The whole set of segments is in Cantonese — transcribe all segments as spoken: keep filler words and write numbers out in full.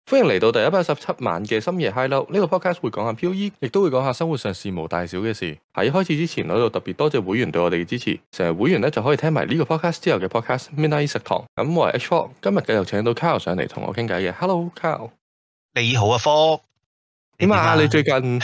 歡迎嚟到第一百一十七晚嘅深夜 High Low。呢個 podcast 會講下 PoE，亦都會講下生活上事無大小嘅事。喺開始之前，我喺度特別多謝會員對我哋嘅支持。成日會員咧就可以聽埋呢個 podcast 之後嘅 podcast Midnight 食堂。咁我係 H 四，今日繼續請到 Kyle 上嚟同我傾偈嘅。Hello Kyle， 你好啊，科點啊？你最近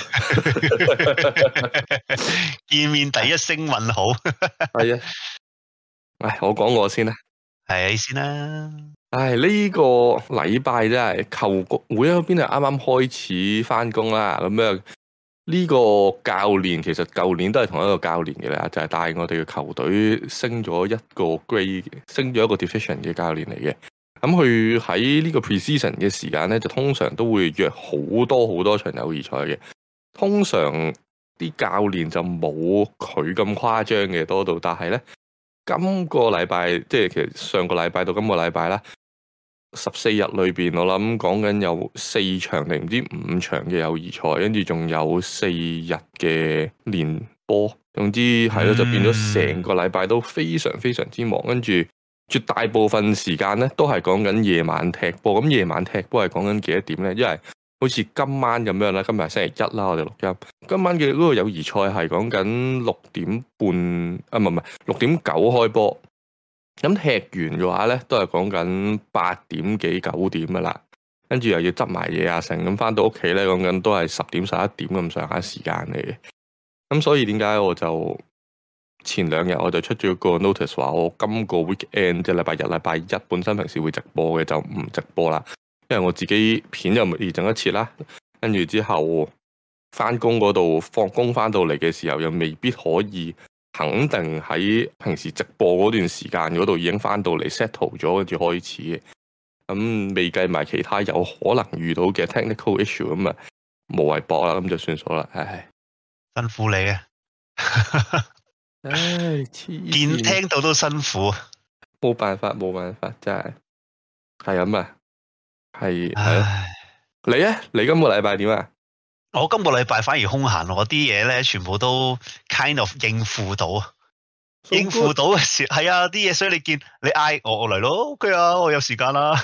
見面第一聲問好， 係啊。唉，我講我先啦。 係你先啦。 唉，呢個禮拜真係球局會嗰邊係啱啱開始翻工啦。咁樣呢個教練其實舊年都係同一個教練嘅啦，就係帶我哋嘅球隊升咗一個 grade， 升咗一個 division 嘅教練嚟嘅。咁佢喺呢個 preseason 嘅時間咧，就通常都會約好多好多場友誼賽嘅。通常啲教練就冇佢咁誇張嘅多到，但係咧今個禮拜即係其實上個禮拜到今個禮拜啦。十四日裏邊，我諗講緊有四場定唔知五場嘅友誼賽，跟住仲有四日嘅練波，總之係咯，就變咗成個禮拜都非常非常之忙，跟住絕大部分時間咧都係講緊夜晚踢波。咁夜晚踢波係講緊幾多點咧？因為好似今晚咁樣啦，今日係星期一啦，我哋錄音。今晚嘅嗰個友誼賽係講緊六點半啊，唔係唔係六點九開波。咁踢完嘅話咧，都係講緊八點幾九點噶啦，跟住又要執埋嘢啊成，咁翻到屋企咧，講緊都係十點十一點咁上下時間嚟嘅。咁所以點解我就前兩日我就出咗個 notice 話，我今個 weekend 即係禮拜日、禮拜一本身平時會直播嘅就唔直播啦，因為我自己片又未整一次啦，跟住之後翻工嗰度放工翻到嚟嘅時候又未必可以。肯定喺平時直播嗰段時間嗰度已經翻到嚟 settle 咗，跟住開始嘅。咁未計埋其他有可能遇到嘅 technical issue，咁啊無謂搏啦，咁就算數啦。唉， 辛苦你啊！ 唉，黐見聽到都辛苦， 冇辦法冇辦法，真係係咁啊，係係咯。你咧？你今個禮拜點啊？ 我今個禮拜反而空閒，我啲嘢咧全部都 kind of 應付到，so、應付到嘅時係啊啲嘢，所以你見你嗌我我嚟咯 ，OK 啊，我有時間啦。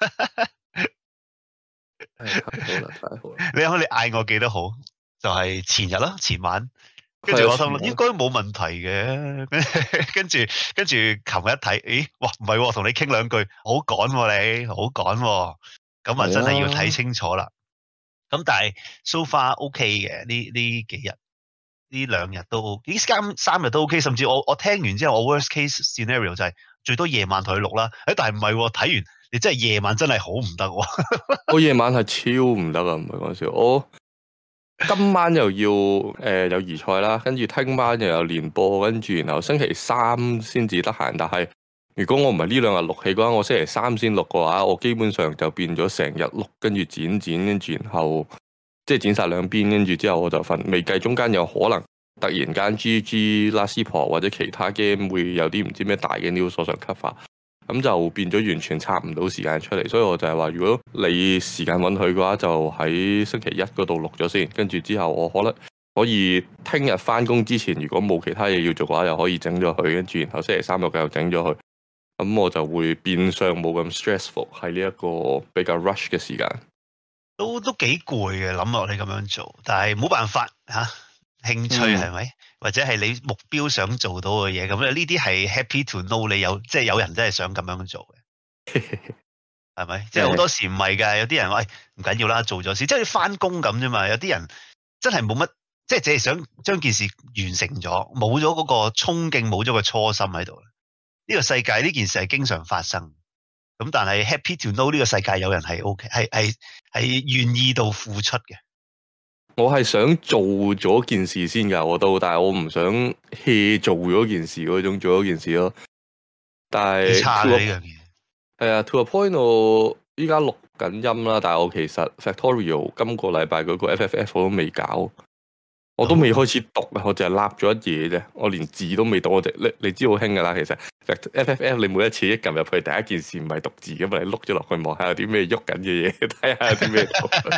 太好啦，太好啦！ 你諗你嗌我記得好，就係、是、前日啦，前晚，跟住我心諗應該冇問題嘅，跟住跟住琴日一睇，咦，哇唔係，同、啊、你傾兩句，好趕、啊、你，好趕、啊，咁啊真係要睇清楚啦。咁但係 so far OK 嘅，呢呢幾日呢兩日都呢三三日都 OK， 甚至我我聽完之後，我 worst case scenario 就係最多夜晚同佢錄啦。誒，但係唔係睇完你真係夜晚真係好唔得喎。 我夜晚係超唔得啊，唔係講笑。我今晚又要誒、呃、有友誼賽啦，跟住聽晚又有練波，跟住然後星期三先至得閒。但係如果我唔係呢兩日錄起嘅話，我星期三先錄嘅話，我基本上就變咗成日錄，跟住剪剪，跟住然後即係剪晒兩邊，跟住之後我就瞓。未計中間有可能突然間 G G 拉斯婆或者其他 game 會有啲唔知咩大嘅 news 所想 cover，咁就變咗完全插唔到時間出嚟。所以我就係話，如果你時間允許嘅話，就喺星期一嗰度錄咗先，跟住之後我可能可以聽日翻工之前，如果冇其他嘢要做嘅話，又可以整咗佢，跟住然後星期三又繼續整咗佢。咁我就會變相冇咁 stressful 喺呢一個比較 rush 嘅時間， 都都幾攰嘅諗落你咁樣做，但係冇辦法吓、啊，興趣係咪、嗯？或者係你目標想做到嘅嘢，咁呢啲係 happy to know 你有，即係有人真係想咁樣做嘅，係咪？即係好多時唔係㗎，有啲人話唔緊要啦，做咗先，即係翻工咁啫嘛。有啲人真係冇乜，即係淨係想將件事完成咗，冇咗嗰個衝勁，冇咗個初心喺度。呢、這個世界呢件事係經常發生，咁但係 happy to know 呢個世界有人係 OK，係係係願意到付出嘅。 我係想做咗件事先㗎，我都，但係我唔想 hea 做咗件事嗰種做咗件事咯。但係差呢樣嘢係啊 ，to a point 我依家錄緊音啦，但係我其實 Factorial 今個禮拜嗰個 F F F 我都未搞。我都未開始讀啊，我淨係立咗一嘢啫，我連字都未讀。我哋你你知好興噶啦，其實 F F F 你每一次一撳入去，第一件事唔係讀字噶嘛，你碌咗落去望下有啲咩喐緊嘅嘢，睇下有啲咩。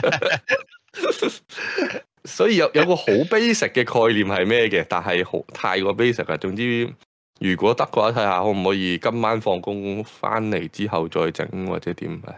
所以有有個好 basic 嘅概念係咩嘅，但係好太過 basic 啦。總之，如果得嘅話，睇下可唔可以今晚放工翻嚟之後再整或者點。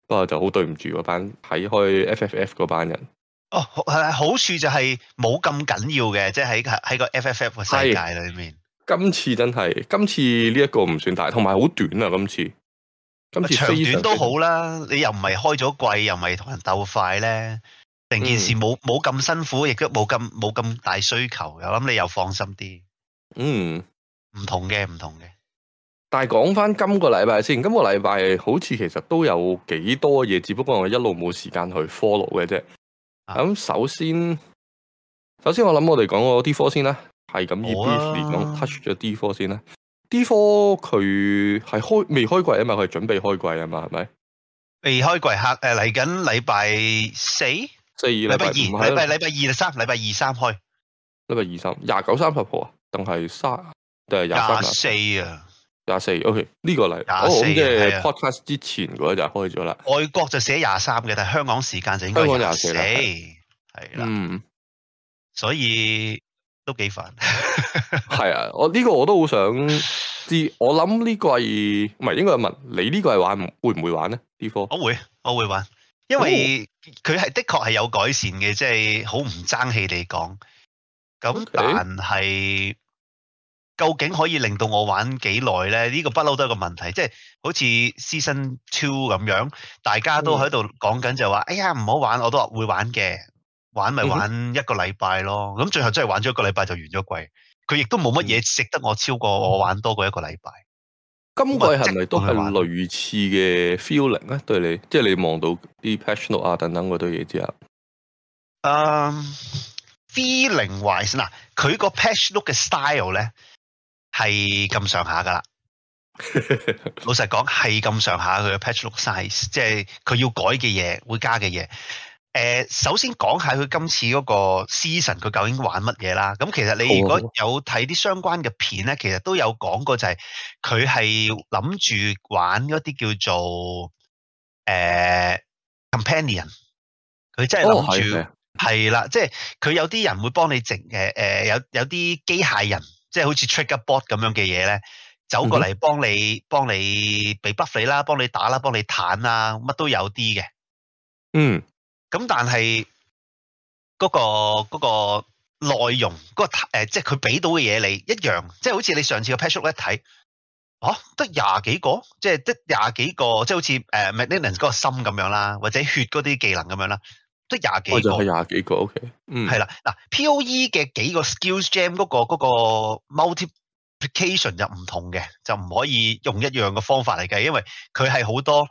不過就好對唔住嗰班睇開 F F F 嗰班人。 哦，係好處就係冇咁緊要嘅，即係喺喺個 F F F 嘅世界裏面。 今次真係，今次呢一個唔算大，同埋好短啊！今次，今次長短都好啦，你又唔係開咗季，又唔係同人鬥快咧，成件事冇冇咁辛苦，亦都冇咁冇咁大需求，我諗你又放心啲。 嗯， 唔同嘅，唔同嘅。 但係講翻今個禮拜先，今個禮拜好似其實都有幾多嘢，只不過我一路冇時間去 follow 嘅啫。咁、啊、首先，首先我諗我哋講個 D 四先啦，係咁以 briefly 講 touch 咗 D 四先啦。D 四佢係開未開季啊嘛，佢係準備開季啊嘛，係咪？未開季客誒嚟緊禮拜四， 四禮拜二， 禮拜禮拜二三，禮拜二三開。 禮拜二三，廿九三十號啊，定係三定係廿三啊？ 廿四啊， 廿四。OK，呢個禮廿四即係 podcast 之前嗰一日開咗啦。 外國就寫廿三嘅，但係香港時間就應該廿四，係啦。 嗯， 所以都幾煩。 係啊，我呢個我都好想知。我諗呢季唔係應該問你呢個係玩會唔會玩呢 D 四？ 我會，我會玩，因為佢係的確係有改善嘅，即係好唔爭氣地講。咁但係究竟可以令到我玩幾耐咧？呢個不嬲都係個問題，即係好似 Season Two 咁樣，大家都喺度講緊就話，哎呀唔好玩，我都話會玩嘅，玩咪玩一個禮拜咯。咁最後真係玩咗一個禮拜就完咗季，佢亦都冇乜嘢值得我超過我玩多過一個禮拜。 今季係咪都係類似嘅 feeling 咧？對你，即係你望到啲 patch note 啊等等嗰堆嘢之後， 嗯。feeling wise 嗱，佢個 patch look 嘅 style 咧係咁上下噶啦。老實講係咁上下佢嘅 patch look size，即係佢要改嘅嘢，會加嘅嘢。誒、呃，首先講下佢今次嗰個 season 佢究竟玩乜嘢啦？咁其實你如果有睇啲相關嘅片咧，其實都有講過就係佢係諗住玩嗰啲叫做誒、呃、companion， 佢真係諗住。哦係啦，即係佢有啲人會幫你整誒誒，有有啲機械人，即係好似 trigger bot 咁樣嘅嘢咧，走過嚟幫你幫、嗯、你俾 buff 你啦，幫你打啦，幫你彈啦，乜都有啲嘅。嗯，咁但係嗰、嗰個、嗰個內容，嗰、嗰個誒，即係佢俾到嘅嘢你一樣，即係好似你上次個 patch note 一睇，哦，得廿幾個，即係得廿幾個，即係好似誒 maintenance 嗰個心咁樣啦，或者血嗰啲技能咁樣啦。都廿幾個， 就係廿幾個 ，OK，嗯， 係啦，嗱 P O E 嘅幾個 skills gem 嗰個嗰個 multiplication 就唔同嘅，就唔可以用一樣嘅方法嚟計，因為佢係好多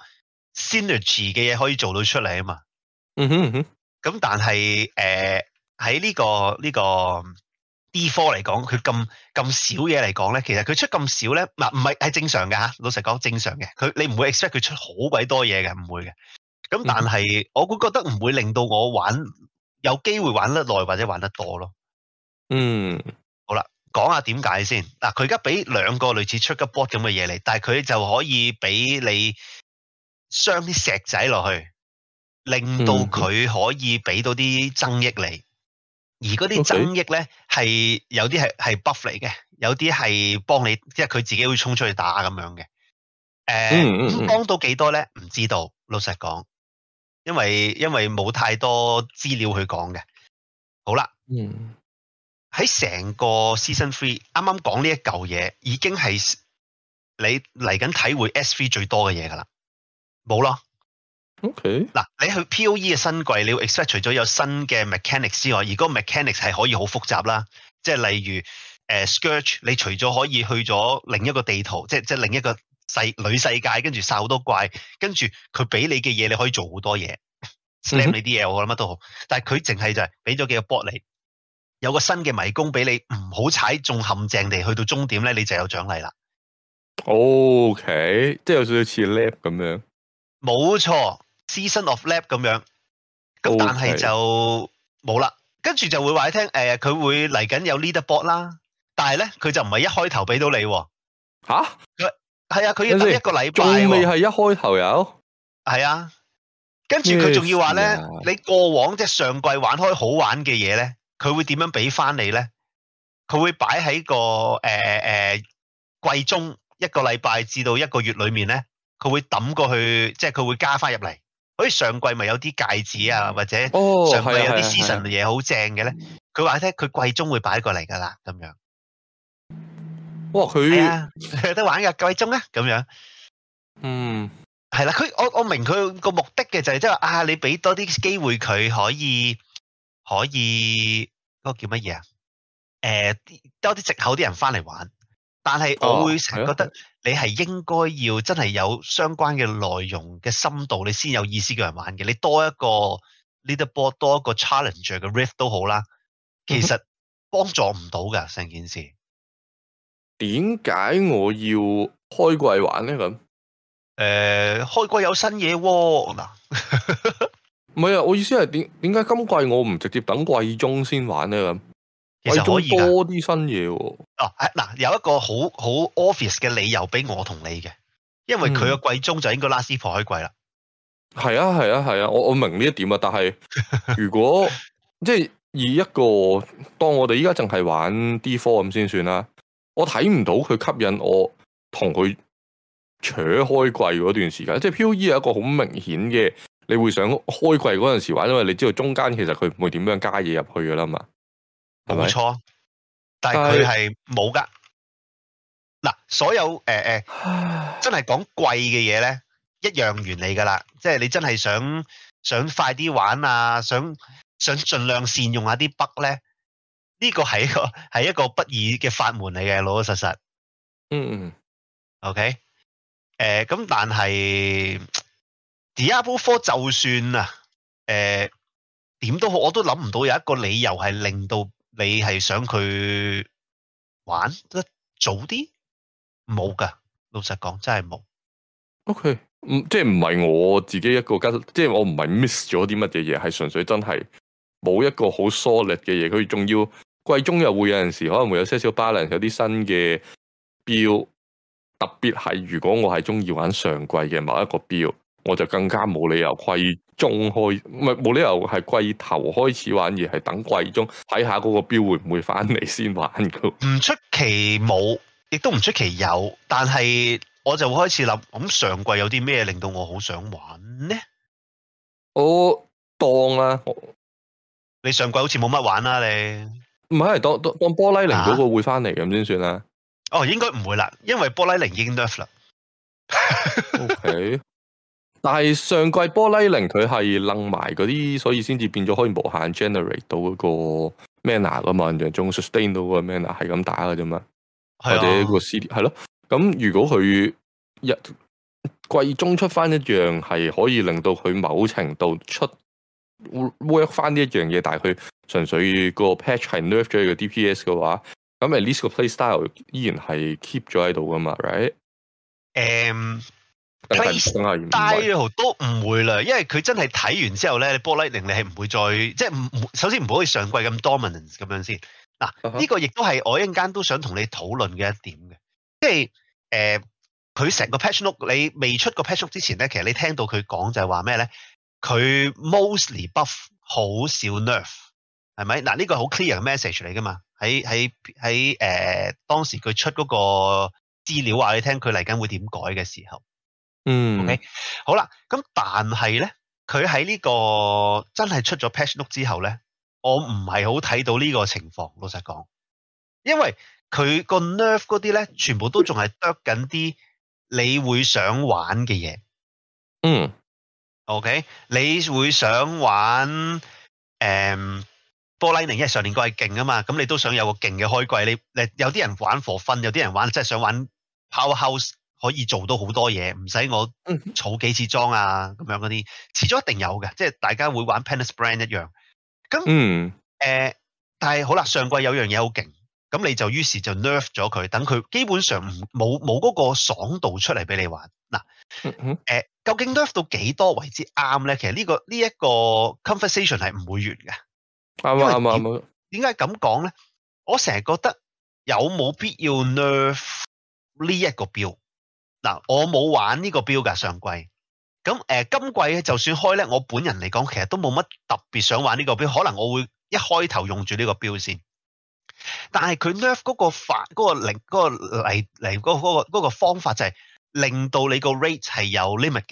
synergy 嘅嘢可以做到出嚟啊嘛。 嗯哼嗯哼， 咁但係誒喺呢個呢個 D 四嚟講，佢咁咁少嘢嚟講咧，其實佢出咁少咧，嗱唔係係正常嘅吓，老實講正常嘅，佢你唔會 expect 佢出好鬼多嘢嘅，唔會嘅。咁但係我會覺得唔會令到我玩有機會玩得耐或者玩得多咯。 嗯， 好啦，講下點解先。嗱，佢而家俾兩個類似 trigger bot 咁嘅嘢嚟，但係佢就可以俾你鑲啲石仔落去，令到佢可以俾到啲增益你。而嗰啲增益咧係有啲係係 buff 嚟嘅，有啲係幫你，即係佢自己會衝出去打咁樣嘅。誒、呃，咁幫到幾多咧？唔知道，老實講。因為因為冇太多資料去講嘅，好啦，嗯，喺成個 Season Three 啱啱講呢一嚿嘢，已經係你嚟緊體會 S 三最多嘅嘢噶啦，冇咯。OK，嗱，你去 P O E 嘅新季，你要 expect 除咗有新嘅 mechanics 之外，而嗰個 mechanics 係可以好複雜啦，即係例如誒、呃、Scourge，你除咗可以去咗另一個地圖，即係即係另一個世女世界，跟住殺好多怪，跟住佢俾你嘅嘢，你可以做好多嘢 slam 你啲嘢，我諗乜都好。但係佢淨係就係俾咗幾個 bot 你，有個新嘅迷宮俾你，唔好踩中陷阱地去到終點咧，你就有獎勵啦。OK， 即係有少少似 lab 咁樣。冇錯 ，Season of Lab 咁樣。咁但係就冇啦，跟住就會話你聽，誒、呃，佢會嚟緊有 leader bot 啦，但係咧佢就唔係一開頭俾到你。吓？係啊，佢要等一個禮拜，仲未係一開頭有。係啊，跟住佢仲要話咧、啊，你過往即係上季玩開好玩嘅嘢咧，佢會點樣俾翻你咧？佢會擺喺個誒誒、呃呃、季中一個禮拜至到一個月裏面咧，佢會抌過去，即係佢會加翻入嚟， 好似上季咪有啲戒指啊，或者哦， 上季有啲係啊係啊 season 嘅嘢好正嘅咧，佢話咧佢季中會擺過嚟㗎啦，咁樣。 哇！ 係佢啊，有得玩㗎，季中啊，咁樣。 嗯係啦，佢我我明佢個目的嘅就係即係話啊，你俾多啲機會佢可以可以嗰個叫乜嘢啊？誒，多啲藉口啲人翻嚟玩。但係我會成日覺得你係應該要真係有相關嘅內容嘅深度，你先有意思叫人玩嘅。你多一個 leaderboard，多一個 challenger 嘅 rift 都好啦，其實幫助唔到噶成件事。 點解我要開季玩咧？咁誒、 呃，開季有新嘢喎嗱， 唔係啊！我意思係點點解今季我唔直接等季中先玩咧？咁其實可以㗎多啲新嘢喎。 哦，嗱，有一個好好 obvious 嘅理由俾我同你嘅，因為佢個季中就應該 last 破開季啦。 係啊係啊係啊！我我明呢一點啊，但係如果即係以一個當我哋依家淨係玩 D 四 咁先算啦，我睇唔到佢吸引我同佢扯開季嗰段時間。即係 P O E 係一個好明顯嘅，你會想開季嗰陣時玩，因為你知道中間其實佢唔會點樣加嘢入去噶啦嘛。 冇錯，但係佢係冇噶。嗱，所有誒誒、呃呃、真係講貴嘅嘢咧，一樣原理噶啦。即係你真係想想快啲玩啊，想想盡量善用下啲 bug 咧，呢個係一個係一個不二嘅法門嚟嘅，老老實實。 嗯嗯。 OK，誒、呃、咁，但係 Diablo 四就算啊，誒、呃、點都好，我都諗唔到有一個理由係令到你係想佢玩得早啲。冇噶，老實講真係冇。 O K， 唔即係唔係我自己一個跟，即係我唔係 miss 咗啲乜嘢嘢，係純粹真係冇一個好 solid 嘅嘢。佢仲要季中又會有陣時可能會有些少 balance，有啲新嘅標。特別係如果我係中意玩上季嘅某一個標，我就更加冇理由季中開，唔係冇理由係季頭開始玩，而係等季中睇下嗰個標會唔會翻嚟先玩噶。 唔出奇冇。亦都唔出奇有，但係我就會開始諗，咁上季有啲咩令到我好想玩呢？ 我當啦， 你上季好似冇乜玩啦，你唔係當當當波拉靈嗰個會翻嚟咁先算啦。 哦，應該唔會啦，因為波拉靈已經 nerf 啦。 O K， 但係上季波拉靈佢係楞埋嗰啲，所以先至變咗可以無限 generate 到嗰個 mana 噶嘛，印象中 sustain 到嗰個 mana 係咁打噶啫嘛。或者個 C D 係咯，咁如果佢一季中出翻一樣係可以令到佢某程度出 work 翻呢一樣嘢，但係佢純粹個 patch 係 nerf 咗佢個 D P S 嘅話，咁 at least 個 play style 依然係 keep 咗喺度噶嘛 ，right？ 誒 play style 都唔會啦，因為佢真係睇完之後咧，波拉靈你係唔會再即係唔首先唔好似上季咁 dominance 咁樣先。嗱，呢個亦都係我一陣間都想同你討論嘅一點嘅，即係誒佢成個 patch note 你未出個 patch note 之前咧，其實你聽到佢講就係話咩咧？佢 mostly buff 好少 nerf， 係咪？嗱，呢個係好 clear 嘅 message 嚟噶嘛？喺喺喺誒當時佢出嗰個資料話你聽佢嚟緊會點改嘅時候， 嗯 OK 好啦，咁但係咧佢喺呢個真係出咗 patch note 之後咧。我唔係好睇到呢個情況，老實講，因為佢個 nerf 嗰啲咧，全部都仲係得緊啲你會想玩嘅嘢。 嗯 ，OK，你會想玩誒、嗯、波拉靈，因為上年季係勁啊嘛，咁你都想有個勁嘅開季。你誒有啲人玩 for fun，有啲人玩即係想玩 powerhouse，可以做到好多嘢，唔使我儲幾次裝啊咁樣嗰啲，遲早一定有嘅，即係大家會玩 Penance Brand 一樣。咁嗯誒、呃，但係好啦，上季有樣嘢好勁，咁你就於是就 nerf 咗佢，等佢基本上唔冇冇嗰個爽度出嚟俾你玩。嗱，誒、 嗯呃，究竟 nerf 到幾多為之啱咧？其實呢、這個呢一、這個 conversation 係唔會完嘅。 啱啊啱啊啱啊！ 點解咁講咧？我成日覺得有冇必要 nerf 呢一個標？嗱，我冇玩呢個標㗎上季。咁誒、呃，今季就算開咧，我本人嚟講，其實都冇乜特別想玩呢個標，可能我會一開頭用住呢個標先。但係佢 nerf 嗰個法，嗰、嗰個令，嗰、嗰個嚟嚟嗰個嗰個方法就係令到你個 rate 係有 limit 嘅。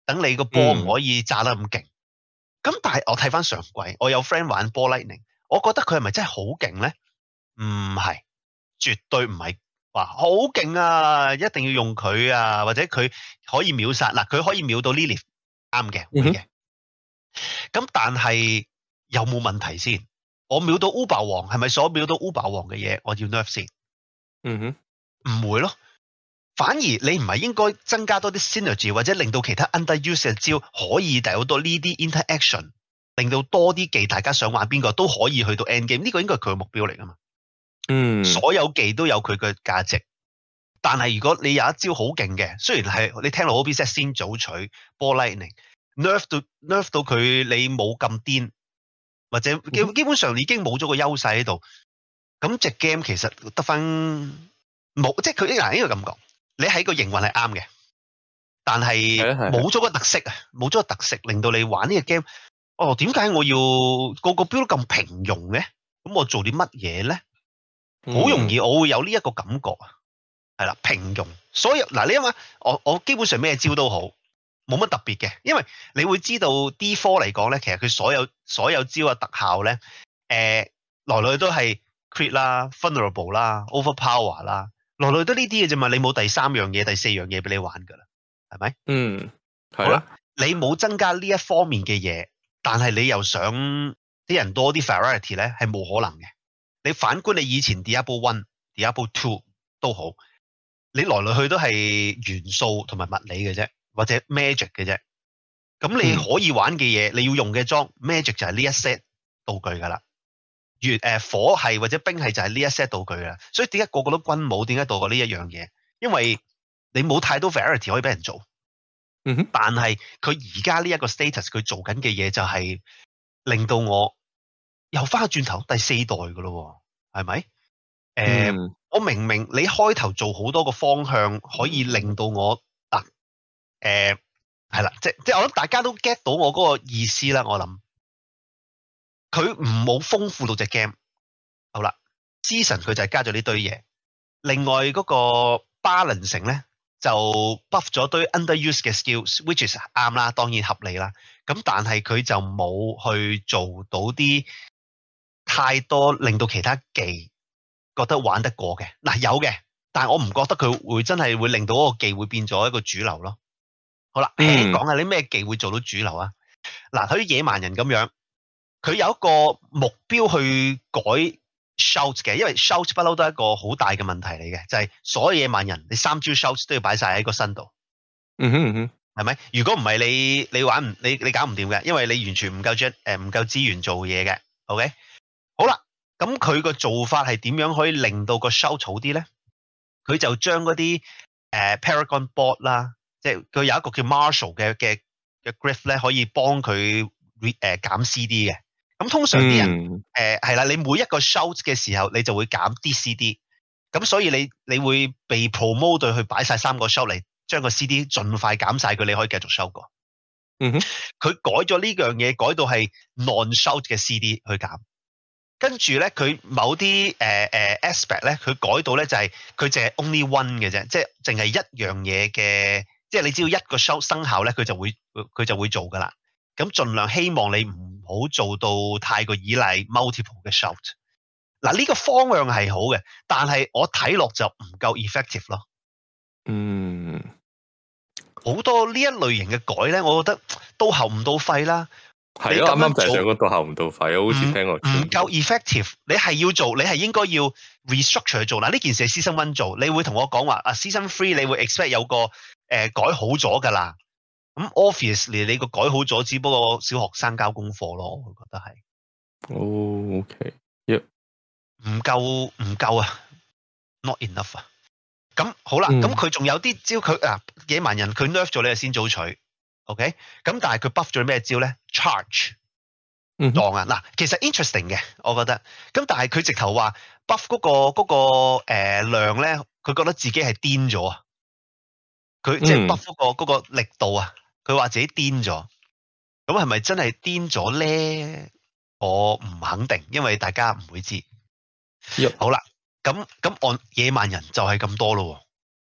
等你個波唔可以炸得咁勁。咁、嗯、但係我睇翻上季，我有 friend 玩波 Lightning，我覺得佢係咪真係好勁咧？唔係，絕對唔係話好勁啊！一定要用佢啊，或者佢可以秒殺嗱，佢可以秒到 Lily， 啱嘅，會嘅。咁、嗯、但係有冇問題先？我秒到 Uber 王係咪所秒到 Uber 王嘅嘢我要 nerf 先？ 嗯哼， 唔會咯。反而你唔係應該增加多啲 synergy， 或者令到其他 underuse 嘅招可以帶好多呢啲 interaction， 令到多啲技大家想玩邊個都可以去到 end game， 呢個應該係佢嘅目標嚟噶嘛。 嗯，所有技都有佢嘅價值，但係如果你有一招好勁嘅，雖然係你聽落好 set 先早取波 lightning nerf 到 nerf 到佢你冇咁癲，或者基基本上已經冇咗個優勢喺度，咁隻 game 其實得翻冇，即係佢嗱應該咁講。你喺個營運係啱嘅，但係冇咗個特色啊，冇咗個特色，令到你玩呢個 game，哦，點解我要個個標都咁平庸嘅？咁我做啲乜嘢咧？好、嗯、容易我會有呢一個感覺啊，係啦，平庸。所以嗱，你因為我我基本上咩招都好，冇乜特別嘅，因為你會知道 D 四 嚟講咧，其實佢所有所有招嘅特效咧，誒、呃，來來都係 crit 啦、vulnerable 啦、overpower 啦。來來都呢啲嘅啫嘛，你冇第三樣嘢、第四樣嘢俾你玩噶啦，係咪？嗯，係啦。你冇增加呢一方面嘅嘢，但係你又想啲人多啲 variety 咧，係冇可能嘅。你反觀你以前 Diablo One、Diablo Two 都好，你來來去都係元素同埋物理嘅啫，或者 magic 嘅啫。咁你可以玩嘅嘢、嗯，你要用嘅裝 magic 就係呢一 set 道具噶啦。月誒火係或者冰係就係呢一 set 道具啦，所以點解個個都軍武？點解到過呢一樣嘢？因為你冇太多 variety 可以俾人做。嗯哼。但係佢而家呢一個 status 佢做緊嘅嘢就係令到我又翻轉頭第四代噶咯，係咪？誒、呃嗯，我明明你開頭做好多個方向可以令到我嗱誒係啦，即即我諗大家都 get 到我嗰個意思啦，我諗。佢唔冇豐富到隻 game， 好啦 ，season 佢就係加咗呢堆嘢。另外嗰個 balancing 咧就 buff 咗堆 underuse 嘅 skills，which is 啱啦，當然合理啦。咁但係佢就冇去做到啲太多令到其他技覺得玩得過嘅。嗱、啊、有嘅，但係我唔覺得佢會真係會令到嗰個技會變咗一個主流咯。好啦，輕講下啲咩技會做到主流啊？嗱，好似野蠻人咁樣。佢有一個目標去改 shout 嘅，因為 shout 不嬲都係一個好大嘅問題嚟嘅，就係、是、所有野蠻人你三招 shout 都要擺晒喺個身度。嗯哼嗯哼，係咪？如果唔係你你玩唔你你搞唔掂嘅，因為你完全唔夠 jet 誒唔夠資源做嘢嘅。OK， 好啦，咁佢個做法係點樣可以令到個 shout 好啲咧？佢就將嗰啲誒 Paragon Board 啦，即係佢有一個叫 Marshall 嘅嘅嘅 Griff 咧，可以幫佢誒減 C D 嘅。咁通常啲人誒係啦，你每一個 shout 嘅時候，你就會減啲 C D，咁所以你你會被 promote 去擺晒三個 shout 嚟，將個 C D 盡快減晒佢，你可以繼續 shout 過。嗯哼，佢改咗呢樣嘢，改到係 non shout 嘅 C D 去減，跟住咧佢某啲誒誒 aspect 咧，佢改到咧就係佢淨係 only one 嘅啫，即係淨係一樣嘢嘅，即係你只要一個 shout 生效咧，佢就會佢就會做噶啦。咁盡量希望你唔好做到太過依賴 multiple 嘅 shout。嗱，呢個方向係好嘅，但係我睇落就唔夠 effective 咯。嗯，好多呢一類型嘅改咧，我覺得到喉唔到肺啦。係啊，啱啱就係上個到喉唔到肺，好似聽過。唔夠 effective，你係要做，你係應該要 restructure 去做。嗱，呢件事係 season one 做，你會同我講話啊 season three 你會 expect 有個誒、呃、改好咗㗎啦。咁 obviously 你個改好咗，只不過小學生交功課咯，我覺得係。哦 ，OK，唔夠唔夠啊 ，not enough 啊。咁好啦，咁佢仲有啲招，佢啊野蠻人佢 nerf 咗你係先早取 ，OK，咁但係佢 buff 咗咩招咧 ？Charge， 撞啊嗱，其實 interesting 嘅，我覺得。咁但係佢直頭話 buff 嗰、嗰個嗰、嗰個、呃、量咧，佢覺得自己係癲咗啊。佢即係 buff 嗰個嗰個力度啊。佢話自己癲咗，咁係咪真係癲咗咧？我唔肯定，因為大家唔會知。Yep. 好啦，咁咁按野蠻人就係咁多咯。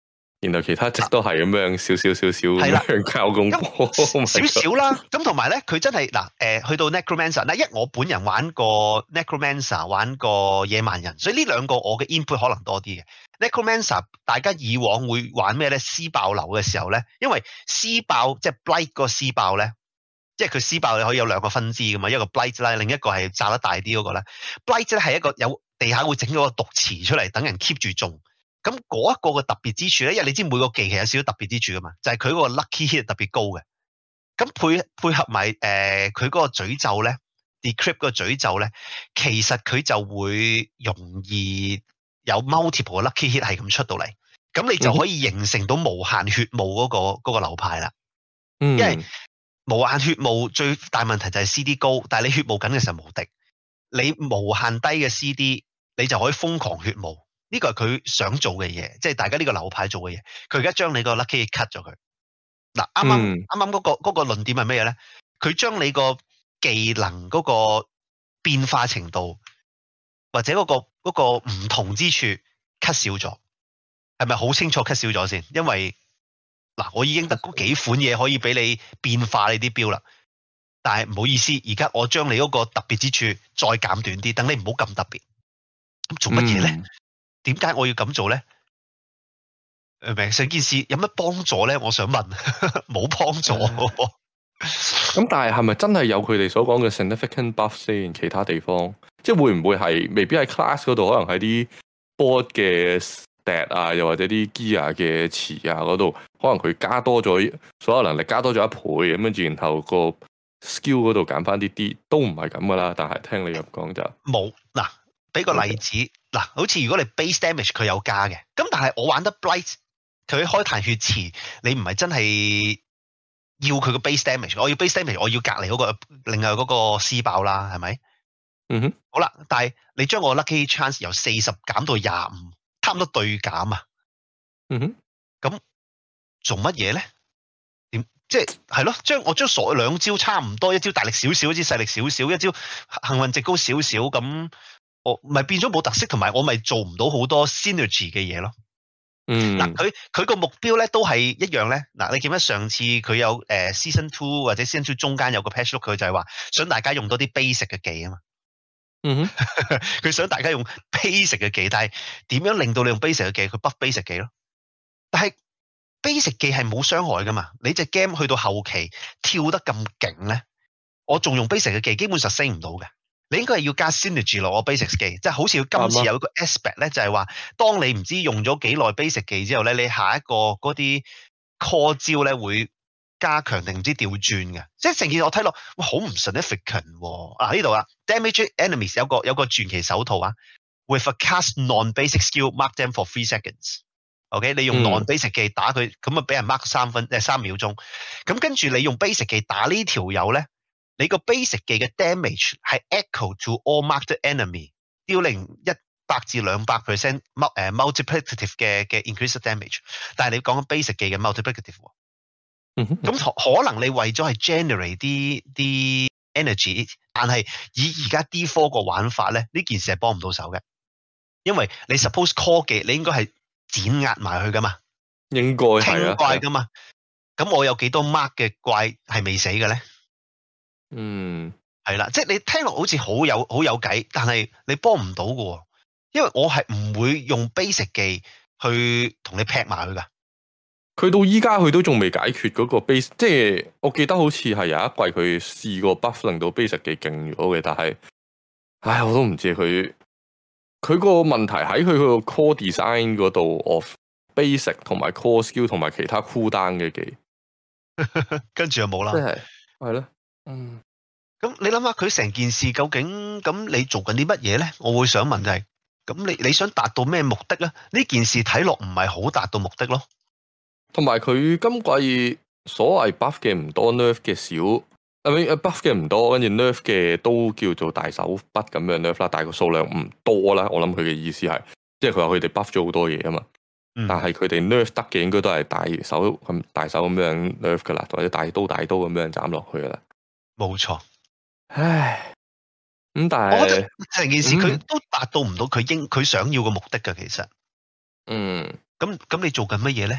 然後其他職都係咁樣少少少少咁樣交功課， 少少啦。咁同埋咧，佢真係嗱誒，去到 Necromancer 嗱，一我本人玩過 Necromancer， 玩過野蠻人，所以呢兩個我嘅 input 可能多啲嘅。Necromancer 大家以往會玩咩咧？施爆流嘅時候咧，因為施爆即係 Blight 個施爆咧，即係佢施爆你可以有兩個分支噶嘛，一個 Blight 啦，另一個係炸得大啲嗰個咧。Blight 咧係一個有地下會整咗個毒池出嚟，等人 keep 住中。咁嗰一個嘅特別之處咧，因為你知每個技其實有少少特別之處噶嘛，就係佢嗰個 lucky hit 特別高嘅。咁配配合埋誒佢嗰個詛咒咧 ，decrypt 個詛咒咧，其實佢就會容易有 multiple 嘅 lucky hit 係咁出到嚟，咁你就可以形成到無限血霧嗰、嗰個嗰、嗰個流派啦。 嗯， 因為無限血霧最大問題就係 C D 高，但係你血霧緊嘅時候無敵，你無限低嘅 C D 你就可以瘋狂血霧。呢個係佢想做嘅嘢，即係大家呢個流派做嘅嘢。佢而家將你個 lucky cut 咗佢。嗱，啱啱啱啱嗰個嗰個論點係咩嘢咧？佢將你個技能嗰個變化程度，或者嗰個嗰個唔同之處 cut 少咗，係咪好清楚 cut 少咗先？因為嗱，我已經得嗰幾款嘢可以俾你變化你啲標啦。但係唔好意思，而家我將你嗰個特別之處再減短啲，等你唔好咁特別。咁做乜嘢咧？嗯點解我要咁做咧？誒，明成件事有乜幫助咧？我想問，冇幫助。咁、 嗯、但係係咪真係有佢哋所講嘅 significant buff 先？其他地方即係會唔會係未必喺 class 嗰度，可能喺啲 board 嘅 stat 啊，又或者啲 gear 嘅詞啊嗰度，可能佢加多咗所有能力，加多咗一倍咁跟住，然後個 skill 嗰度減翻啲啲，都唔係咁噶啦。但係聽你咁講就冇嗱。俾個例子嗱，好似如果你 base damage 佢有加嘅，咁但係我玩得 Blight，佢開壇血池，你唔係真係要佢個 base damage，我要 base damage，我要隔離嗰個另外嗰個施爆啦，係咪？ 嗯哼， 好啦，但係你將我 lucky chance 由四十減到廿五，差唔多對減啊。 嗯哼， 咁做乜嘢咧？點即係係咯？將我將所有兩招差唔多，一招大力少少，一招細力少少，一招幸運值高少少咁。我咪變咗冇特色，同埋我咪做唔到好多 synergy 嘅嘢咯。 嗯， 嗱，佢佢個目標咧都係一樣咧。嗱，你記得上次佢有誒、呃、season two 或者 season two 中間有個 patch look，佢就係話想大家用多啲 basic 嘅技啊嘛。 嗯哼， 佢想大家用 basic 嘅技，但係點樣令到你用 basic 嘅技？佢 buff basic 技咯。但係 basic 技係冇傷害噶嘛？你隻 game 去到後期跳得咁勁咧，我仲用 basic 嘅技，基本上升唔到嘅。你應該係要加 synergy 落我 basic 技，即係好似佢今次有一個 aspect 咧，就係話，當你唔知用咗幾耐 basic 技之後咧，你下一個嗰啲 core 招咧會加強定唔知調轉嘅，即係成件事我睇落，哇，好唔 significant 喎！啊呢度啊 ，damage enemies 有個有個傳奇手套啊 ，with a cast non-basic skill mark them for three seconds。OK， 你用 non-basic 技打佢，咁啊俾人 mark 三分誒三秒鐘，咁跟住你用 basic 技打呢條友咧。你個 basic 技嘅 damage 係 echo to all marked enemy，dealing 一百至兩百 percent 誒 multiplicative 嘅嘅 increased damage， 但係你講緊 basic 技嘅 multiplicative， 咁、嗯、可能你為咗係 generate 啲啲 energy， 但係以而家 D 四個玩法咧，呢件事係幫唔到手嘅，因為你 suppose core 技你應該係碾壓埋去噶嘛， 應該係啊， 怪噶嘛，咁我有幾多 mark 嘅怪係未死嘅咧？ 嗯， 係啦，即係你聽落好似好有好有計，但係你幫唔到㗎，因為我係唔會用 basic 技去同你劈埋佢噶。 佢到依家佢都仲未解決嗰個 base，即係我記得好似係有一季佢試過 buff 令到 basic 技勁咗嘅，但係，唉，我都唔知佢佢個問題喺佢個 core design 嗰度 of basic 同埋 core skill 同埋其他 cooldown 嘅技， 跟住就冇啦。 即係係咯。嗯， 咁你諗下佢成件事究竟咁你做緊啲乜嘢咧？我會想問就係、是，咁你你想達到咩目的咧？呢件事睇落唔係好達到目的咯。 同埋佢今季所謂 buff 嘅唔多 ，nerf 嘅少，啊咪 buff 嘅唔多，跟住 nerf 嘅都叫做大手筆咁樣 nerf 啦，但係個數量唔多啦。我諗佢嘅意思係，即係佢話佢哋 buff 咗好多嘢啊嘛。嗯、但係佢哋 nerf 得嘅應該都係大手咁大手咁樣 nerf 噶啦，或者大刀大刀咁樣斬落去噶啦。冇錯， 唉，咁但係我覺得成件事佢都達到唔到佢應佢想要嘅目的㗎，其實， 嗯， 咁咁你做緊乜嘢咧？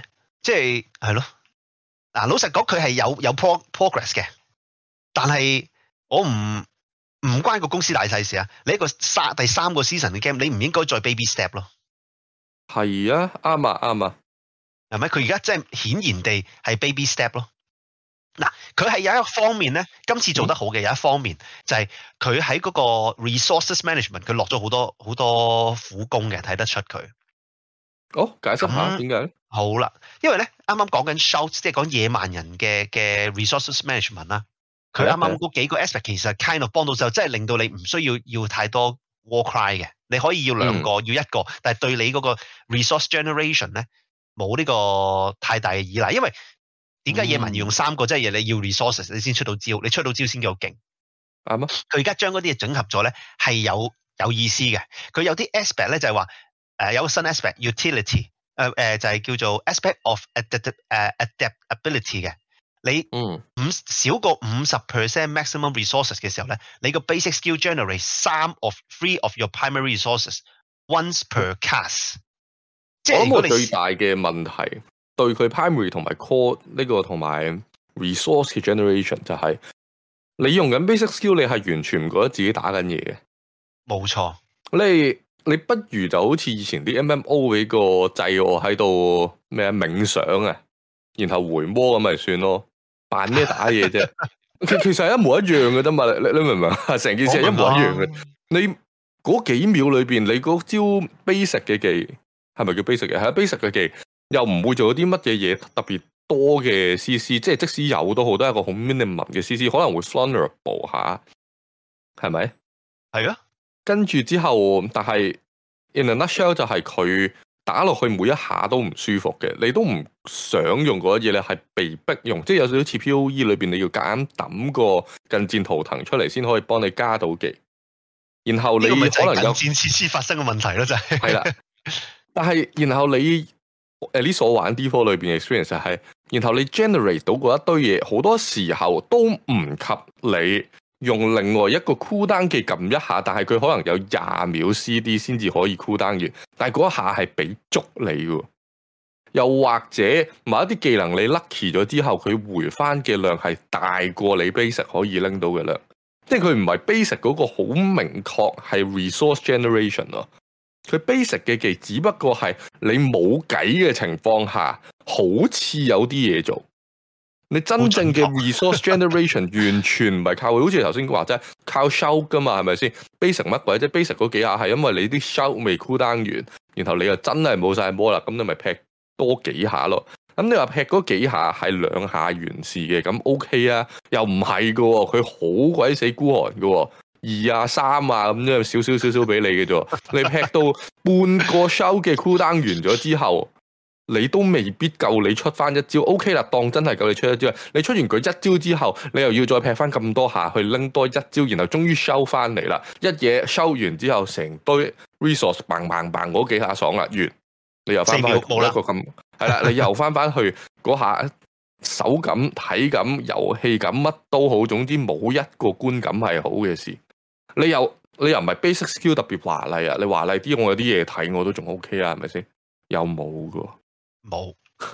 即係係咯。嗱，老實講，佢係有有 pro progress 嘅，但係我唔唔關個公司大細事啊。你一個三第三個 season 嘅 game，你唔應該再 baby step 咯。 係啊，啱啊，啱啊， 係咪？佢而家真係顯然地係 baby step 咯。嗱，佢係有一個方面咧，今次做得好嘅有一方面就係佢喺嗰個 resources management，佢落咗好多好多苦功嘅，睇得出佢。 哦，解釋下點解？ 好啦，因為咧啱啱講緊 shout， 即係講野蠻人嘅嘅 resources management 啦。佢啱啱嗰幾個 aspect 其實 kind of 幫到就，即係令到你唔需要要太多 war cry 嘅，你可以要兩個，嗯、要一個，但係對你嗰個 resource generation 咧冇呢個太大嘅依賴，因為點解野蠻要用三個？即係你要 resources 你先出到招，你出到招先叫勁。 啱啊！ 佢而家將嗰啲嘢整合咗咧，係有有意思嘅。佢有啲 aspect 咧就係話誒有個新 aspect utility。誒、呃、誒就係、是、叫做 aspect of adapt 誒 adaptability 嘅，你五少過五十 percent maximum resources 嘅時候咧，你個 basic skill generate 三 of three of your primary resources once per cast。即係我諗最大嘅問題對佢 primary 同埋 core 呢個同埋 resource 嘅 generation 就係你用緊 basic skill，你係完全唔覺得自己打緊嘢嘅。 冇錯， 你。你不如就好似以前啲 M M O 俾個掣我喺度咩啊冥想啊，然後回魔咁咪算咯，扮咩打嘢啫？其其實係一模一樣嘅啫嘛，你你明唔明啊？成件事係一模一樣嘅。你嗰幾秒裏邊，你嗰招 basic 嘅技係咪叫 basic 嘅？係啊 basic 嘅技又唔會做啲乜嘢嘢特別多嘅 C C， 即係即使有都好，都係一個好 minimum 嘅 C C， 可能會 vulnerable 下，係咪？ 係啊。 跟住之後，但係 in a nutshell 就係佢打落去每一下都唔舒服嘅，你都唔想用嗰啲嘢咧，係被逼用，即係有少少似 P O E 裏邊你要夾硬抌個近戰圖騰出嚟先可以幫你加到技，然後你可能有近戰次次發生嘅問題咯，就係係啦。 但係然後你誒呢所玩 D 四裏邊嘅 experience 就係，然後你 generate 到嗰一堆嘢，好多時候都唔及你用另外一個 cooldown 技撳一下，但係佢可能有廿秒 C D 先至可以 cooldown 完，但係嗰一下係俾足你嘅。又或者某一啲技能你 lucky 咗之後，佢回翻嘅量係大過你 basic 可以拎到嘅量，即係佢唔係 basic 嗰個好明確係 resource generation 咯。佢 basic 嘅技只不過係你冇計嘅情況下，好似有啲嘢做。你真正嘅 resource generation 完全唔係靠佢，好似頭先話齋靠 shout 噶嘛，係咪先 ？basic 乜鬼啫 ？basic 嗰幾下係因為你啲 shout 未 cool down 完，然後你又真係冇晒魔啦，咁你咪劈多幾下咯。咁你話劈嗰幾下係兩下完事嘅，咁 OK 啊？又唔係噶，佢好鬼死孤寒噶，二啊三啊咁樣少少少少俾你嘅啫。你劈到半個 shout 嘅 cool down 完咗之後，你都未必夠你出翻一招 ，OK 啦，當真係夠你出一招。你出完佢一招之後，你又要再劈翻咁多下去拎多一招，然後終於收翻嚟啦。一嘢收完之後，成堆 resource bang bang bang嗰幾下爽啦，完。你又翻翻去冇一個咁係啦，你又翻翻去嗰下手感、體感、遊戲感乜都好，總之冇一個觀感係好嘅事。你又你又唔係 basic skill 特別華麗啊？你華麗啲，我有啲嘢睇我都仲 OK 啊，係咪先？又冇噶。冇，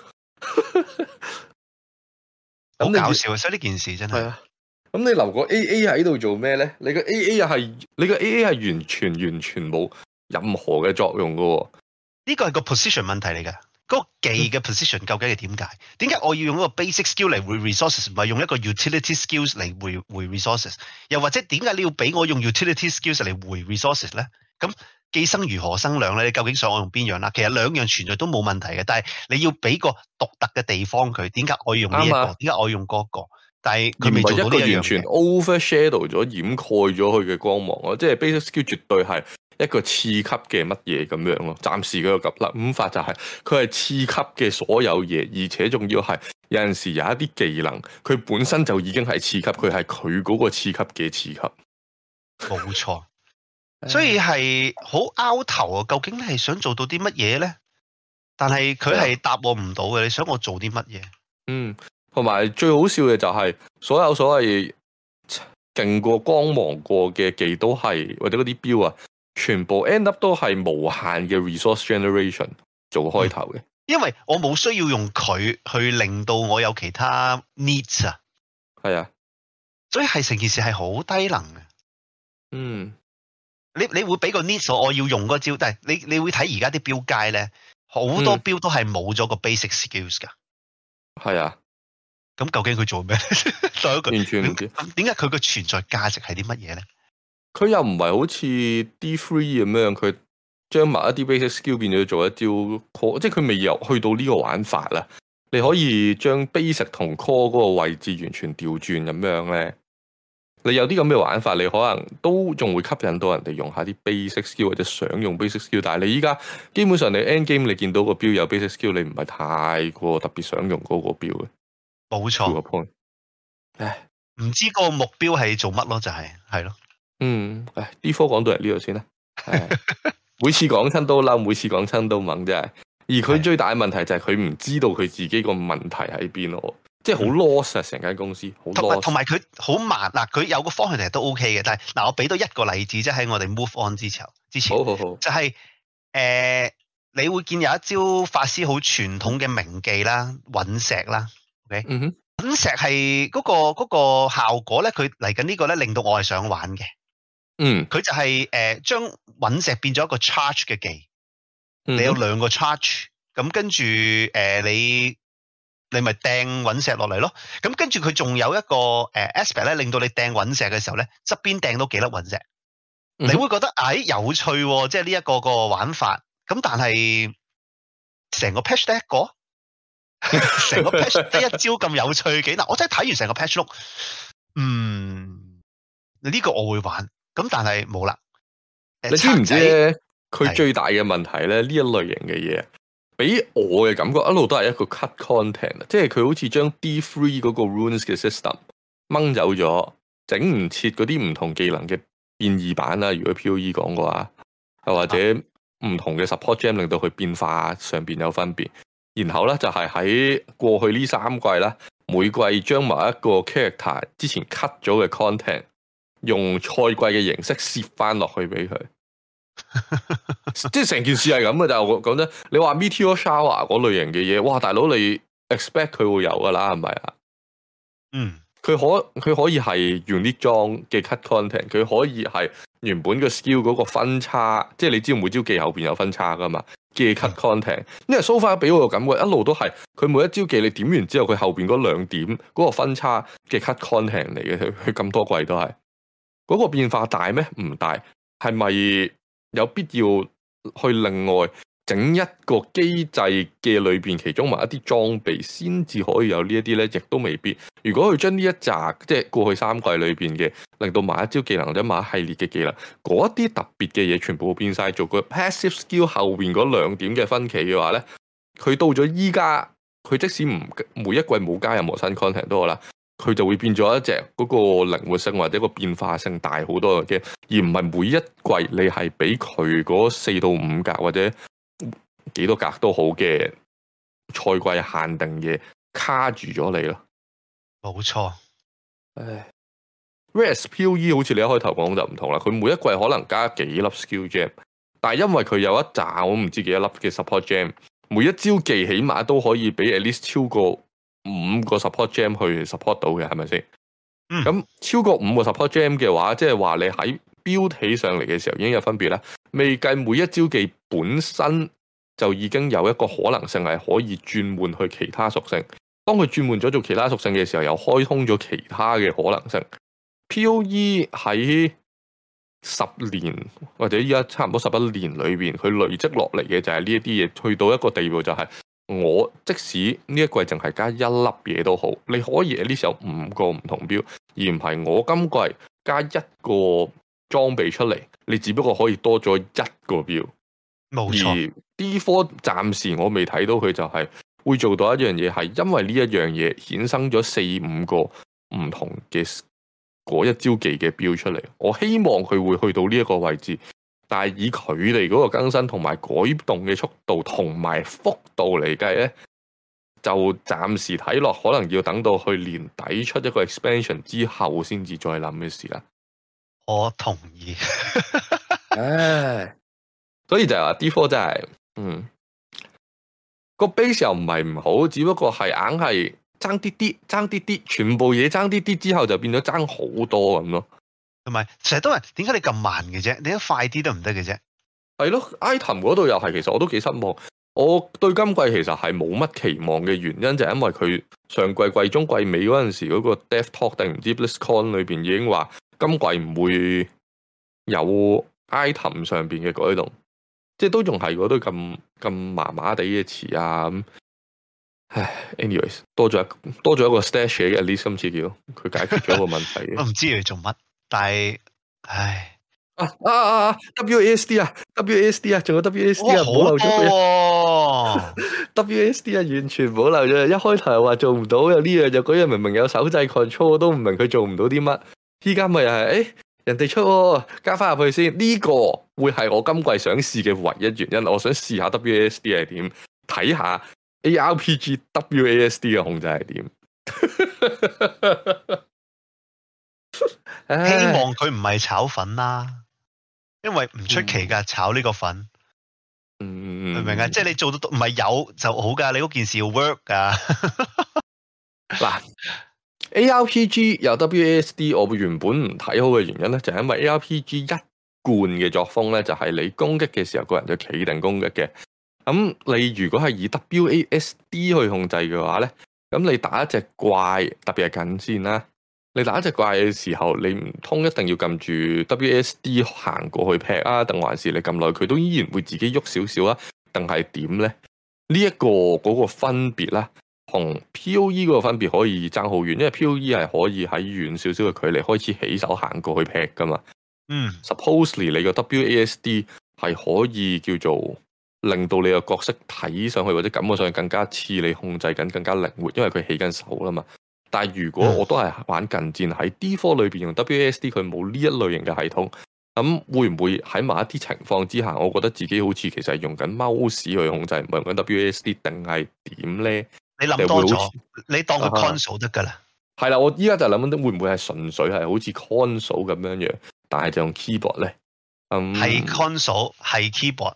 好搞笑啊！所以呢件事真係，咁你留個 A A 喺度做咩咧？你個 A A 又係，你個 A A 係完全完全冇任何嘅作用噶。呢個係個 position 問題嚟噶，嗰個技嘅 position 究竟係點解？點解我要用一個 basic skill 嚟回 resources，唔係用一個 utility skills 嚟回回 resources？又或者點解你要俾我用 utility skills 嚟回 resources 咧？咁寄生如何生兩咧？你究竟想我用邊樣啦？其實兩樣存在都冇問題嘅，但係你要俾個獨特嘅地方佢。點解我要用呢一個？點解我要用嗰個？但係佢未做到呢一樣嘅。完全 overshadow 咗、掩蓋咗佢嘅光芒咯。即係 basic skill 絕對係一個次級嘅乜嘢咁樣咯。暫時嗰個諗法就係佢係次級嘅所有嘢，而且仲要係有陣時有一啲技能，佢本身就已經係次級，佢係佢嗰個次級嘅次級。冇錯。所以係好拗頭啊！究竟你係想做到啲乜嘢咧？但係佢係答我唔到嘅。你想我做啲乜嘢？嗯，同埋最好笑嘅就係所有所謂勁過光芒過嘅技都係或者嗰啲標啊，全部 end up 都係無限嘅 resource generation 做開頭嘅。 因為我冇需要用佢去令到我有其他 needs 啊。 係啊， 所以係成件事係好低能嘅。 嗯， 你你會俾個 needs 我，我要用嗰招，但係你你會睇而家啲標街咧，好多標都係冇咗個 basic skills 㗎。 係啊， 咁究竟佢做咩？再一句， 完全唔知。 點解佢個存在價值係啲乜嘢咧？ 佢又唔係好似 D three 咁樣，佢將埋一啲 basic skill 變咗做一招 core，即係佢未有去到呢個玩法啦。你可以將 basic 同 core 嗰個位置完全調轉咁樣咧。你有啲咁嘅玩法，你可能都仲會吸引到人哋用下啲 basic skill 或者想用 basic skill，但係你依家基本上你 end game 你見到個標有 basic skill，你唔係太過特別想用嗰個標嘅。 冇錯。 point，唉， 唔知個目標係做乜咯？就係係咯。 嗯，唉 ，D 科講到嚟呢度先啦。每次講親都嬲，每次講親都猛，真係。而佢最大嘅問題就係佢唔知道佢自己個問題喺邊咯。即係好 lost 啊！成間公司好 lost，同埋佢好慢嗱。佢有個方向其實都 OK 嘅，但係嗱，我俾多一個例子，即係喺我哋 move on 之前，之前好好好，就係、是、誒、呃，你會見有一招法師好傳統嘅名技啦，隕石啦 ，OK， 嗯哼， 隕石係嗰、那個嗰、那個效果咧，佢嚟緊呢個咧令到我係想玩嘅。 嗯， 佢就係、是、誒、呃、將隕石變咗一個 charge 嘅技，嗯、你有兩個 charge， 咁跟住誒、呃、你。你咪掟隕石落嚟咯，咁跟住佢仲有一個誒 aspect 咧，令到你掟隕石嘅時候咧，側邊掟到幾粒隕石，嗯、你會覺得哎有趣喎、哦，即係呢一個個玩法。咁但係成個 patch 得一個，成個 patch 得一招咁有趣幾難。我真係睇完成個 patch look，嗯，呢、這個我會玩，咁但係冇啦。 你知唔知咧？佢最大嘅問題咧，呢一類型嘅嘢。俾我嘅感覺一路都係一個 cut content，即係佢好似將 D three 嗰個 runes 嘅 system 掹走咗，整唔切嗰啲唔同技能嘅變異版啦。如果 P O E 講嘅話，又或者唔同嘅 support gem 令到佢變化上邊有分別。然後咧就係、是、喺過去呢三季啦，每季將埋一個 character 之前 cut 咗嘅 content，用賽季嘅形式攝翻落去俾佢。即係成件事係咁嘅，就我講真，你話 Meteor Shower 嗰類型嘅嘢，哇，大佬你 expect 佢會有噶啦，係咪啊？嗯，佢可佢可以係 unique 裝嘅 cut content，佢可以係原本個 skill 嗰個分叉，即係你知道每招技後邊有分叉噶嘛嘅 cut content，嗯、因為 so far 俾我嘅感覺一路都係佢每一招技你點完之後，佢後邊嗰兩點嗰、嗰個分叉嘅 cut content 嚟嘅，佢佢咁多季都係嗰、嗰個變化大咩？唔大，係咪？有必要去另外整一個機制嘅裏邊，其中埋一啲裝備先至可以有呢一啲咧，亦都未必。如果佢將呢一紮即係過去三季裏邊嘅，令到埋一招技能或者埋一系列嘅技能，嗰一啲特別嘅嘢，全部變晒做個 passive skill 後邊嗰兩點嘅分歧嘅話咧，佢到咗依家，佢即使唔每一季冇加任何新 content 都好啦。佢就會變咗一隻嗰個靈活性或者個變化性大好多嘅 game，而唔係每一季你係俾佢嗰四到五格或者幾多格都好嘅賽季限定嘢卡住咗你咯。 冇錯。 唉 ，Res P O E 好似你一開頭講就唔同啦，佢每一季可能加幾粒 skill gem， 但係因為佢有一紮我唔知幾多粒嘅 support gem， 每一招技起碼都可以俾 at least 超過五個 support gem 去 support 到嘅，係咪先？咁、嗯、超過五個 support gem 嘅話，即係話你喺標起上嚟嘅時候已經有分別啦。未計每一招技本身就已經有一個可能性係可以轉換去其他屬性。當佢轉換咗做其他屬性嘅時候，又開通咗其他嘅可能性。P O E 喺十年或者依家差唔多十一年裏邊，佢累積落嚟嘅就係呢一啲嘢，去到一個地步就係、是。我即使呢一季淨係加一粒嘢都好，你可以呢時有五個唔同標，而唔係我今季加一個裝備出嚟，你只不過可以多咗一個標。 冇錯。而 D 科暫時我未睇到佢就係會做到一樣嘢，係因為呢一樣嘢衍生咗四五個唔同嘅嗰一招技嘅標出嚟。我希望佢會去到呢一個位置。但係以佢哋嗰個更新同埋改動嘅速度同埋幅度嚟計咧，就暫時睇落可能要等到去年底出一個 expansion 之後先至再諗嘅事啦。 我同意。 唉，所以就係話 D 科真係，嗯， 個 base 又唔係唔好，只不過係硬係爭啲啲，爭啲啲，全部嘢爭啲啲之後就變咗爭好多咁咯。 同埋成日都係點解你咁慢嘅啫？你一快啲都唔得嘅啫。 係咯 ，item 嗰度又係，其實我都幾失望。我對今季其實係冇乜期望嘅原因，就係因為佢上季季中季尾嗰陣時嗰個 Dev Talk 定唔知 BlizzCon 裏邊已經話今季唔會有 item 上邊嘅改動，即係都仲係嗰堆咁咁麻麻地嘅詞啊咁。唉 ，anyways 多咗一多咗一個 stash 嘅 at least 今次叫佢解決咗一個問題。 我唔知佢做乜，但係唉。 啊啊啊啊 ！W A S D 啊 ，W A S D 啊，仲有 W A S D 啊，保留咗嘅。W A S D 啊，完全保留咗。一開頭又話做唔到，有呢樣又嗰樣，明明有手掣 control，我都唔明佢做唔到啲乜。依家咪又係，誒，人哋出、啊、加翻入去先。呢、這個會係我今季想試嘅唯一原因。我想試下 W A S D 係點，睇下 A R P G W A S D 嘅控制係點。 希望佢唔係炒粉啦。因為唔出奇噶，炒呢個粉， 嗯、 明唔明啊？即係你做到唔係有就好噶，你嗰件事要 work 噶。 嗱，A R P G 有 W A S D， 我原本唔睇好嘅原因咧，就係因為 A R P G 一貫嘅作風咧，就係你攻擊嘅時候，個人就企定攻擊嘅。咁你如果係以 W A S D 去控制嘅話咧，咁你打一隻怪，特別係近戰啦。你打一隻怪嘅時候，你唔通一定要撳住 W A S D 行過去劈啊？定還是你撳落去佢都依然會自己喐少少啊？定係點咧？呢、這、一個嗰、那個分別啦，同 P O E 嗰個分別可以爭好遠，因為 P O E 係可以喺遠少少嘅距離開始起手行過去劈噶嘛。 嗯 ，supposedly 你個 W A S D 係可以叫做令到你個角色睇上去或者感覺上去更加似你控制緊，更加靈活，因為佢起緊手啦嘛。但係如果我都係玩近戰喺 D 四裏邊用 W A S D， 佢冇呢一類型嘅系統，咁會唔會喺某一啲情況之下，我覺得自己好似其實係用緊 mouse 去控制，唔係用緊 W A S D 定係點咧？ 你諗多咗，你當佢 console 得噶啦。係啦，我依家就諗緊，會唔會係純粹係好似 console 咁樣樣，但係就用 keyboard 咧？咁係 console，係 keyboard。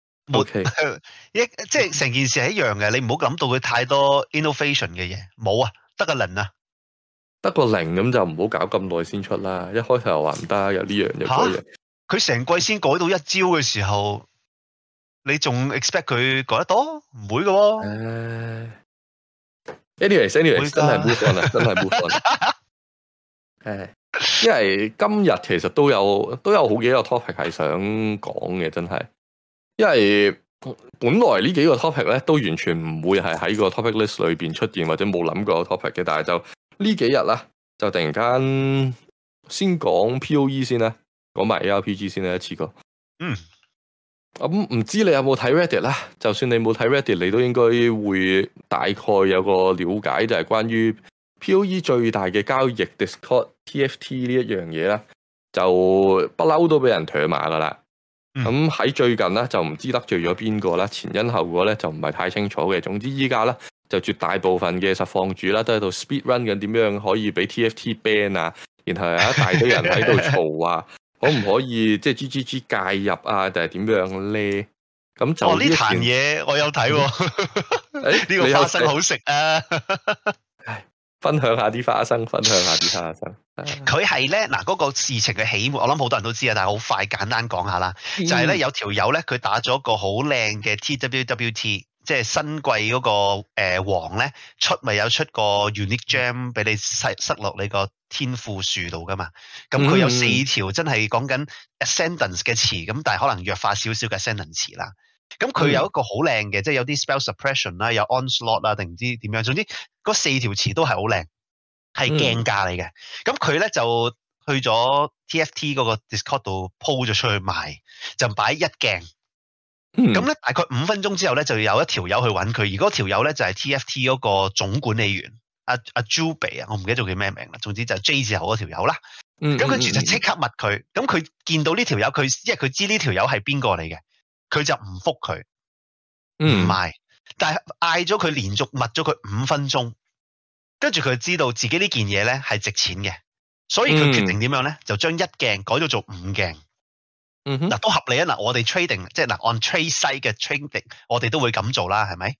OK， 一即係成件事係一樣嘅，你唔好諗到佢太多 innovation 嘅嘢，冇啊。得個零啊， 得個零咁就唔好搞咁耐先出啦。一開頭又話唔得，有呢樣有嗰樣。 佢成季先改到一招嘅時候，你仲 expect 佢改得多？唔會嘅喎。 誒、uh,，anyways，anyways， 真係 move on 啦，真係 move on。誒，因為今日其實都有都有好幾個 topic 係想講嘅，真係，因為。本來呢幾個 topic 咧都完全唔會係喺個 topic list 裏邊出現或者冇諗過 topic 嘅，但係就呢幾日啦，就突然間先講 P O E 先啦，講埋 A R P G 先啦，一次過。嗯，咁唔、嗯、知你有冇睇 Reddit 啦？就算你冇睇 Reddit， 你都應該會大概有個了解，就係關於 P O E 最大嘅交易 Discord T F T 呢一樣嘢啦，就不嬲都俾人唾罵噶啦。咁喺最近咧就唔知得罪咗邊個啦，前因後果咧就唔係太清楚嘅。總之依家咧就絕大部分嘅實況主啦都喺度 speed run 緊點樣可以俾 T F T ban 啊，然後有一大堆人喺度嘈啊，可唔可以即係 G G G 介入啊，定係點樣咧？咁就呢壇嘢我有睇喎、哦，呢、欸、個花生好食啊！ 分享下啲花生，分享下啲花生。 佢係咧嗱，嗰、那個事情嘅起末，我諗好多人都知啊，但係好快簡單講下啦。嗯、就係、是、咧有條友咧，佢打咗個好靚嘅 T W W T，即係新季嗰、那個誒、呃、王咧出，咪有出個 unique gem 俾你塞塞落你個天賦樹度噶嘛。咁佢有四條真係講緊 ascendance 嘅詞，咁但係可能弱化少少嘅 ascendance 詞啦。咁佢有一個好靚嘅，即係有啲 spell suppression 啦，有 onslaught 啦，定唔知點樣。總之嗰四條詞都係好靚，係鏡價嚟嘅。咁佢咧就去咗 T F T 嗰個 Discord 度 po 咗出去賣，就擺一鏡。咁、嗯、咧大概五分鐘之後咧，就有一條友去揾佢，而嗰條友咧就係 T F T 嗰個總管理員阿阿 Juby 啊，我唔記得做叫咩名啦。總之就係 J 字頭嗰條友啦。咁跟住就即刻密佢。咁佢見到呢條友，佢因為佢知呢條友係邊個嚟嘅。佢就唔覆佢，唔賣、嗯，但係嗌咗佢連續密咗佢五分鐘，跟住佢知道自己呢件嘢咧係值錢嘅，所以佢決定點樣咧、嗯，就將一鏡改咗做五鏡。嗯哼，嗱都合理啊！嗱，我哋 trading 即係嗱 on trade side 嘅 trading，我哋都會咁做啦，係咪？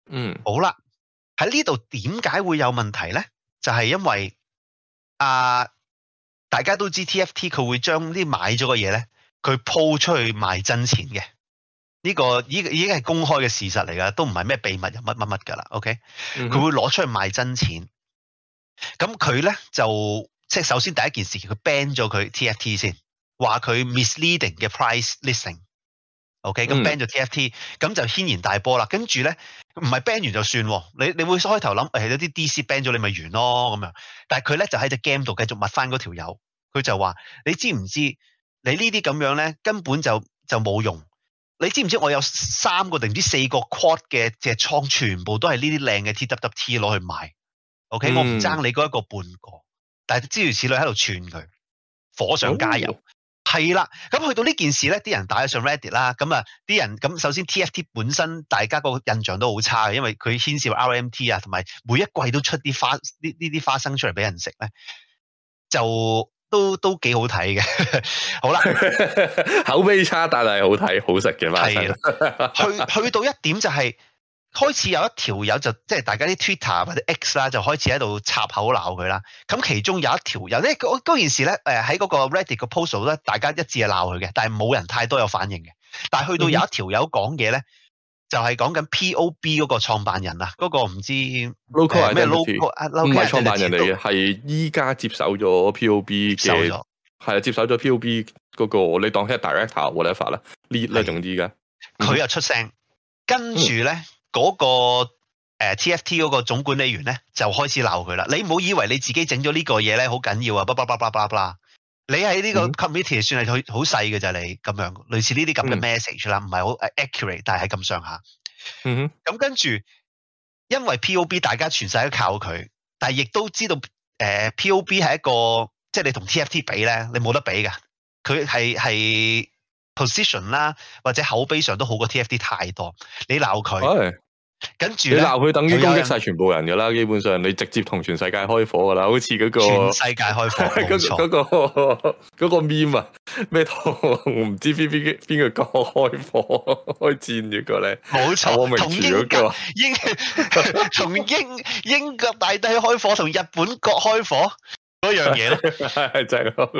嗯， 好啦，喺呢度點解會有問題咧？就係、是、因為啊，大家都知 T F T 佢會將啲買咗嘅嘢咧，佢鋪出去賣真錢嘅。呢、這個已已經係公開嘅事實嚟㗎，都唔係咩秘密又乜乜乜㗎啦。OK，佢、嗯、會攞出去賣真錢。咁佢咧就即係首先第一件事，佢 ban 咗佢 T F T 先，話佢 misleading 嘅 price listing。OK，咁 ban 咗 T F T，咁、嗯、就軒然大波啦。跟住咧，唔係 ban 完就算，你你會開頭諗誒有啲 D C ban 咗你咪完咯咁樣。但係佢咧就喺隻 game 度繼續密翻嗰條友，佢就話：你知唔知你呢啲咁樣咧根本就就冇用？你知唔知我有三個定唔知四個 quad 嘅隻倉，全部都係呢啲靚嘅 T W W T 攞去賣。OK，、嗯、我唔爭你嗰一個半個，但係諸如此類喺度串佢，火上加油。係、哦、啦，咁去到呢件事咧，啲人打咗上 Reddit 啦，咁啊啲人咁首先 T F T 本身大家個印象都好差嘅，因為佢牽涉 R M T 啊，同埋每一季都出啲花呢呢啲花生出嚟俾人食咧，就都都幾好睇嘅。好啦， 口碑差但係好睇好食嘅花生。 去去到一點就係、是。開始有一條友就即係大家啲 Twitter 或者 X 啦，就開始喺度插口鬧佢啦。咁其中有一條友咧，嗰嗰件事咧，誒喺嗰個 Reddit 個 post 咧，大家一致係鬧佢嘅，但係冇人太多有反應嘅。但係去到有一條友講嘢咧，就係講緊 P O B 嗰個創辦人啊，嗰、嗰個唔知 local 咩 local 唔係創辦人嚟嘅，係依家接手咗 P O B 嘅，係啊接手咗 P O B 嗰、嗰個你當 head director whatever 啦 lead 啦，總之嘅佢又出聲，跟住咧。嗯嗰、那個、呃、T F T 嗰個總管理員咧就開始鬧佢啦。你唔好以為你自己整咗呢個嘢咧好緊要啊！叭叭叭叭叭叭，你喺呢個 committee 算係好好細嘅咋，你咁樣類似呢啲咁嘅 message 啦，唔係好 accurate，但係咁上下。嗯哼。咁跟住，因為 P O B 大家全世界都靠佢，但係亦都知道誒、呃、P O B 係一個即係你同 T F T 比咧，你冇得比㗎。佢係係 position 啦，或者口碑上都好過 T F T 太多。你鬧佢。哎跟住你鬧佢等於攻擊晒全部人噶啦，基本上你直接同全世界開火噶啦，好似嗰、那個全世界開火，冇錯。 嗰、那個嗰、那個 meme 啊，咩同唔知邊邊邊個國開火開戰嘅個咧？ 冇錯，同英國英同英英國大帝開火，同日本國開火嗰樣嘢咧， 係就係嗰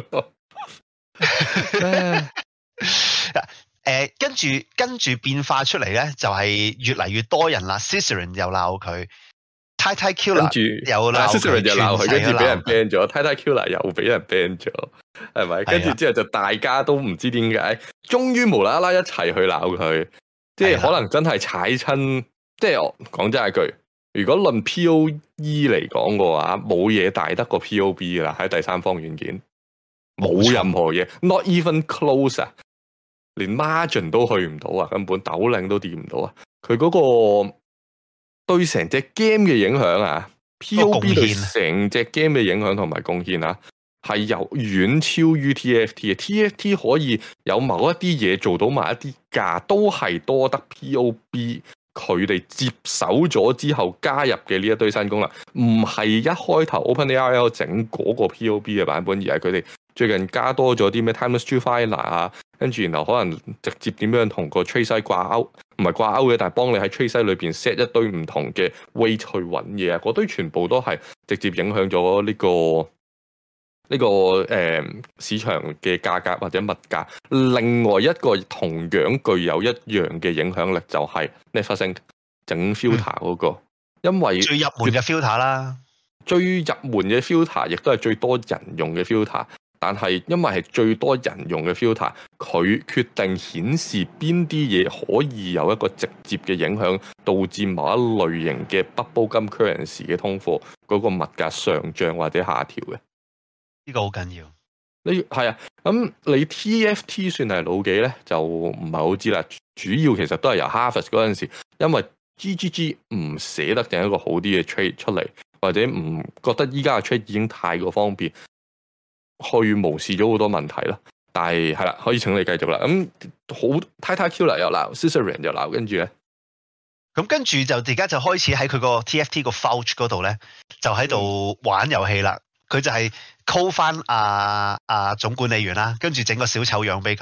個。 誒、呃，跟住跟住變化出嚟咧，就係、是、越嚟越多人啦。Cicerin 又鬧佢 ，Tai Killer 又鬧 Cicerin 又鬧佢，跟住俾人 ban 咗 Tai Killer 又俾人 ban 咗，係咪？跟住之後就大家都唔知點解，終於無啦啦一齊去鬧佢，即係可能真係踩親。即係我講真一句，如果論 P O E 嚟講嘅話，冇嘢大得過 P O B 噶啦，喺第三方軟件冇任何嘢 ，not even close 啊！連 margin 都去唔到啊，根本斗領都掂唔到啊！佢嗰個對成隻 game 嘅影響啊 ，P O B 對成隻 game 嘅影響同埋貢獻啊，係由遠超於 T F T 嘅。T F T 可以有某一啲嘢做到埋一啲價，都係多得 P O B 佢哋接手咗之後加入嘅呢一堆新功能，唔係一開頭 OpenAI 整嗰個 P O B 嘅版本，而係佢哋最近加多咗啲咩 Timeless True Finder 啊。跟住，然後可能直接點樣同個 trace 掛鈎，唔係掛鈎嘅，但係幫你喺 trace 裏邊 set 一堆唔同嘅 weight 去揾嘢啊！嗰堆全部都係直接影響咗呢個呢個誒市場嘅價格或者物價。另外一個同樣具有一樣嘅影響力就係 Neversink 整 filter 嗰個，因為最入門嘅 filter 啦， 最入門嘅 filter 亦都係最多人用嘅 filter。但係因為係最多人用嘅 filter，佢決定顯示邊啲嘢可以有一個直接嘅影響，導致某一類型嘅 bubble gum currency 嘅通貨嗰個物價上漲或者下調嘅。 呢個好緊要。 呢係啊，咁你 T F T 算係老幾咧？就唔係好知啦。主要其實都係由 Harvest 嗰陣時，因為 G G G 唔捨得整一個好啲嘅 trade 出嚟，或者唔覺得依家嘅 trade 已經太過方便。去無視咗好多問題啦，但係係啦，可以請你繼續啦。咁好 Tai Killer 又鬧 Cicerin 又鬧，跟住咧， 咁跟住就而家就開始喺佢個 T F T 個 Vouch 嗰度咧，就喺度玩遊戲啦。佢、嗯、就係 call 翻阿阿總管理員啦，跟住整個小丑樣俾佢，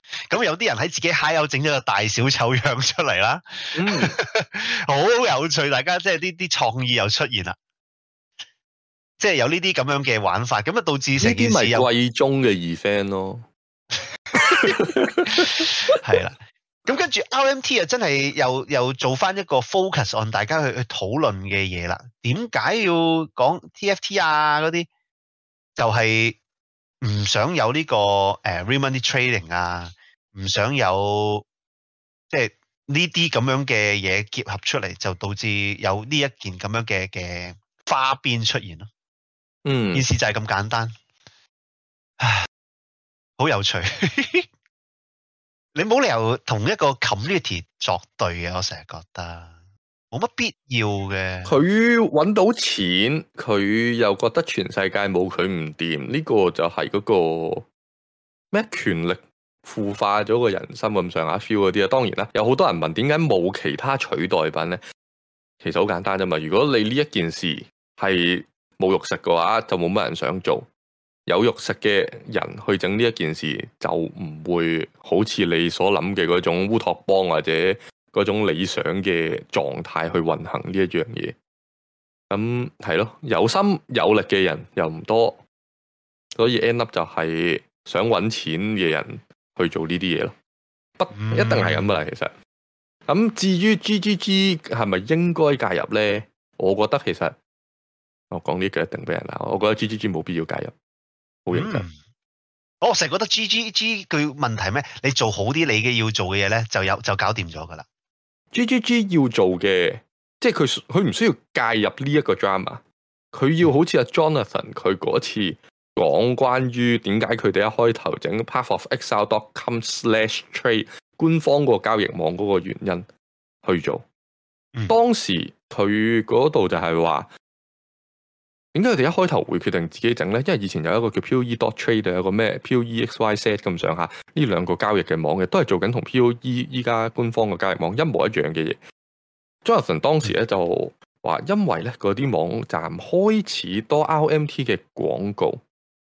咁有啲人喺自己嗨友整咗個大小丑樣出嚟啦， 嗯， 好有趣，大家即係呢啲創意又出現啦，即係有呢啲咁樣嘅玩法，咁啊導致呢啲咪成件事又貴中嘅 event 咯， 係啦。咁跟住 R M T 啊，真係又又做翻一個 focus on 大家去去討論嘅嘢啦。點解要講 T F T 啊嗰啲？就係唔想有呢、這個誒、呃、real money trading 啊，唔想有即係呢啲咁樣嘅嘢結合出嚟，就導致有呢一件咁樣嘅嘅花邊出現咯。 嗯， 件事就係咁簡單，唉，好有趣。你冇理由同一個 community 作對嘅，我成日覺得冇乜必要嘅。 佢揾到錢，佢又覺得全世界冇佢唔掂，呢、這個就係嗰個咩權力腐化咗個人心咁上下 feel 嗰啲啊。當然啦，有好多人問點解冇其他取代品呢？其實好簡單啫嘛。如果你呢一件事係冇肉食嘅話，就冇乜人想做。有肉食嘅人去整呢一件事，就唔會好似你所諗嘅嗰種烏托邦或者嗰種理想嘅狀態去運行呢一樣嘢。咁係咯，有心有力嘅人又唔多，所以 end up 就係想揾錢嘅人去做呢啲嘢咯。不一定係咁噶啦，其實。咁至於 G G G 係咪應該介入呢？我覺得其實我講呢句一定俾人鬧。我覺得 G G G 冇必要介入。好認真。 我成日覺得 G G G 佢問題咩？你做好啲你嘅要做嘅嘢咧，就有就搞掂咗噶啦。 G G G 要做嘅，即係佢佢唔需要介入呢一個 drama， 佢要好似阿 Jonathan 佢嗰次講關於點解佢哋一開頭整 pathofexile dot com slash trade 官方個交易網嗰個原因去做。嗯、當時佢嗰度就係話。點解佢哋一開頭會決定自己整呢？因為以前有一個叫 P O E dot trade， 有個咩 P O E X Y Z 咁上下，呢兩個交易嘅網嘅都係做緊同 P O E 依家官方嘅交易網一模一樣嘅嘢。Jonathan 當時咧就話，因為咧嗰啲網站開始多 R M T 嘅廣告，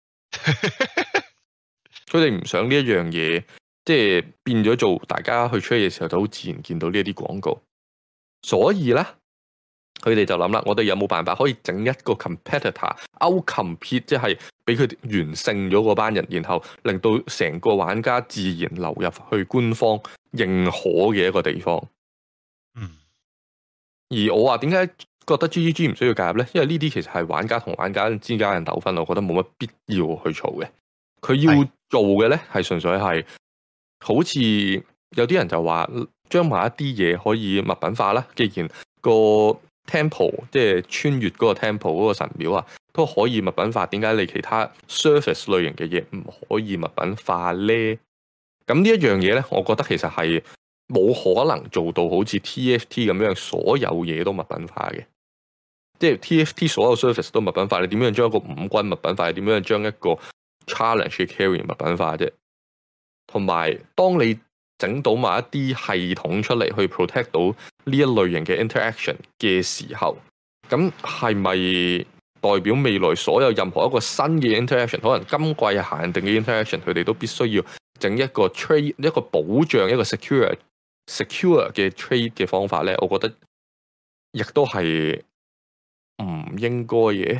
佢哋唔想呢一樣嘢，即係變咗做大家去 trade 嘅時候就好自然見到呢一啲廣告，所以咧。佢哋就諗啦，我哋有冇辦法可以整一個 competitor out compete，即係俾佢哋完勝咗嗰班人，然後令到成個玩家自然流入去官方認可嘅一個地方。 嗯， 而我話點解覺得 G G G 唔需要介入呢？因為呢啲其實係玩家同玩家之間嘅糾紛，我覺得冇乜必要去嘈嘅。佢要做嘅呢係純粹係好似有啲人就話將埋一啲嘢可以物品化啦。既然個temple 即係穿越嗰個 temple 嗰個神廟啊，都可以物品化，點解你其他 surface 類型嘅嘢唔可以物品化呢？咁呢一樣嘢呢，我覺得其實係冇可能做到好似 T F T 咁樣，所有嘢都物品化嘅。即係 T F T 所有 surface 都物品化，你點樣將一個五軍物品化？你點樣將一個 challenge 嘅 carry 物品化啫？同埋，當你整到埋一啲系統出嚟去 protect 到呢一類型嘅 interaction 嘅時候，咁係咪代表未來所有任何一個新嘅 interaction， 可能今季限定嘅 interaction， 佢哋都必須要整一個 trade 一個保障一個 secure secure 嘅 trade 嘅方法呢？我覺得亦都係唔應該嘅。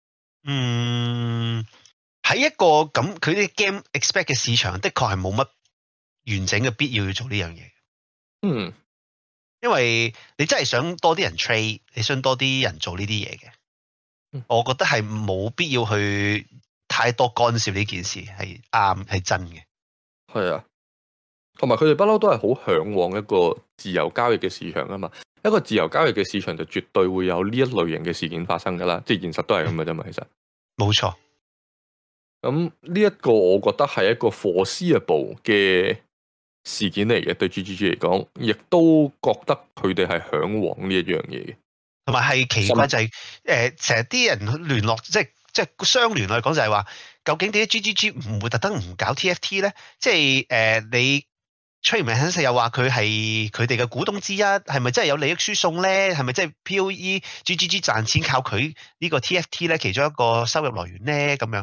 嗯，喺一個咁佢啲 game expect 嘅市場，的確係冇乜完整嘅必要要做呢樣嘢。 嗯， 因為你真係想多啲人 trade，你想多啲人做呢啲嘢嘅， 嗯、 我覺得係冇必要去太多干涉呢件事，係啱係真嘅。 係啊，同埋佢哋不嬲都係好向往一個自由交易嘅市場啊嘛。一個自由交易嘅市場就絕對會有呢一類型嘅事件發生噶啦，即係現實都係咁嘅啫嘛。其實冇錯。 咁呢一個我覺得係一個 foreseeable 嘅事件嚟嘅，對 G G G 嚟講，亦都覺得佢哋係向往呢一樣嘢嘅。 同埋係奇怪就係、是、誒，成日啲人聯絡，即係即係相聯嚟講就係話，究竟點解 G G G 唔會特登唔搞 T F T 咧？即係誒，你崔明肯又話佢係佢哋嘅股東之一，係咪真係有利益輸送咧？係咪即係 P O E G G G 賺錢靠佢呢個 T F T 咧？其中一個收入來源咧咁樣？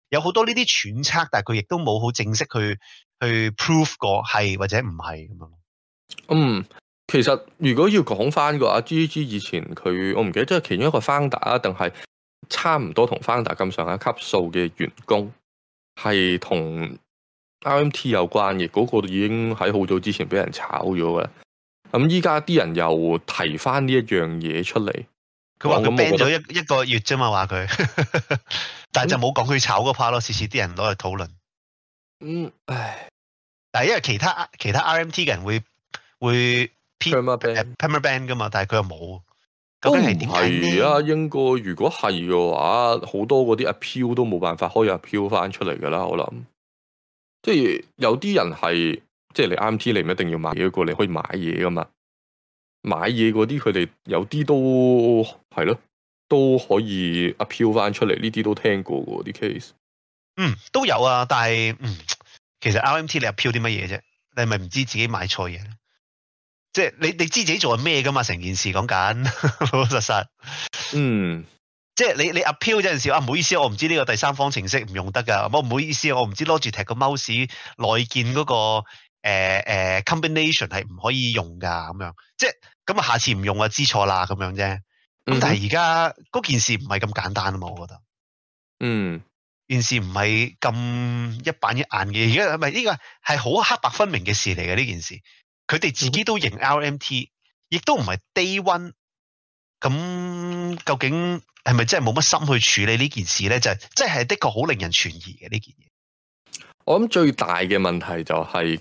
有好多呢啲揣測，但係佢亦都冇好正式去去 prove 過係或者唔係咁樣。 嗯，其實如果要講翻嘅話 ，G G G 以前佢我唔記得，即係其中一個 founder 啊，定係差唔多同 founder 咁上下級數嘅員工，係同 R M T 有關嘅，嗰、那個已經喺好早之前俾人炒咗嘅。咁依家啲人又提翻呢一樣嘢出嚟， 佢話佢 ban 咗一一個月啫嘛，話佢，但係就冇講佢炒嗰 part 咯，次次啲人攞嚟討論。 嗯，唉， 但係因為其他其他 R M T 嘅人會會 permaban 噶嘛，但係佢又冇。究竟係點係啊，應該如果係嘅話，好多嗰啲 appeal 都冇辦法可以 appeal 翻出嚟噶啦，我諗。即係有啲人係，即係你 R M T 你唔一定要買嘢，過你可以買嘢噶嘛。買嘢嗰啲佢哋有啲都係咯，都可以 appeal 翻出嚟，呢啲都聽過嘅啲 case。 嗯，都有啊，但係嗯，其實 R M T 你 appeal 啲乜嘢啫？你係咪唔知自己買錯嘢咧？即係你你知自己做係咩噶嘛？成件事講緊老老實實。嗯，即係你你 appeal 嗰陣時啊，唔好意思，我唔知呢個第三方程式唔用得噶。我唔好意思，我唔知 Logitech 個 mouse 內建嗰個誒誒 combination 係唔可以用噶咁樣。即係咁啊，下次唔用啊，知錯啦咁樣啫。咁但係而家嗰件事唔係咁簡單啊嘛，我覺得。嗯，件事唔係咁一板一眼嘅，而家係咪呢個係好黑白分明嘅事嚟嘅呢件事？佢哋自己都認 R M T，亦都唔係 day one。咁究竟係咪真係冇乜心去處理呢件事咧？就係即係的確好令人存疑嘅呢件嘢。 我諗最大嘅問題就係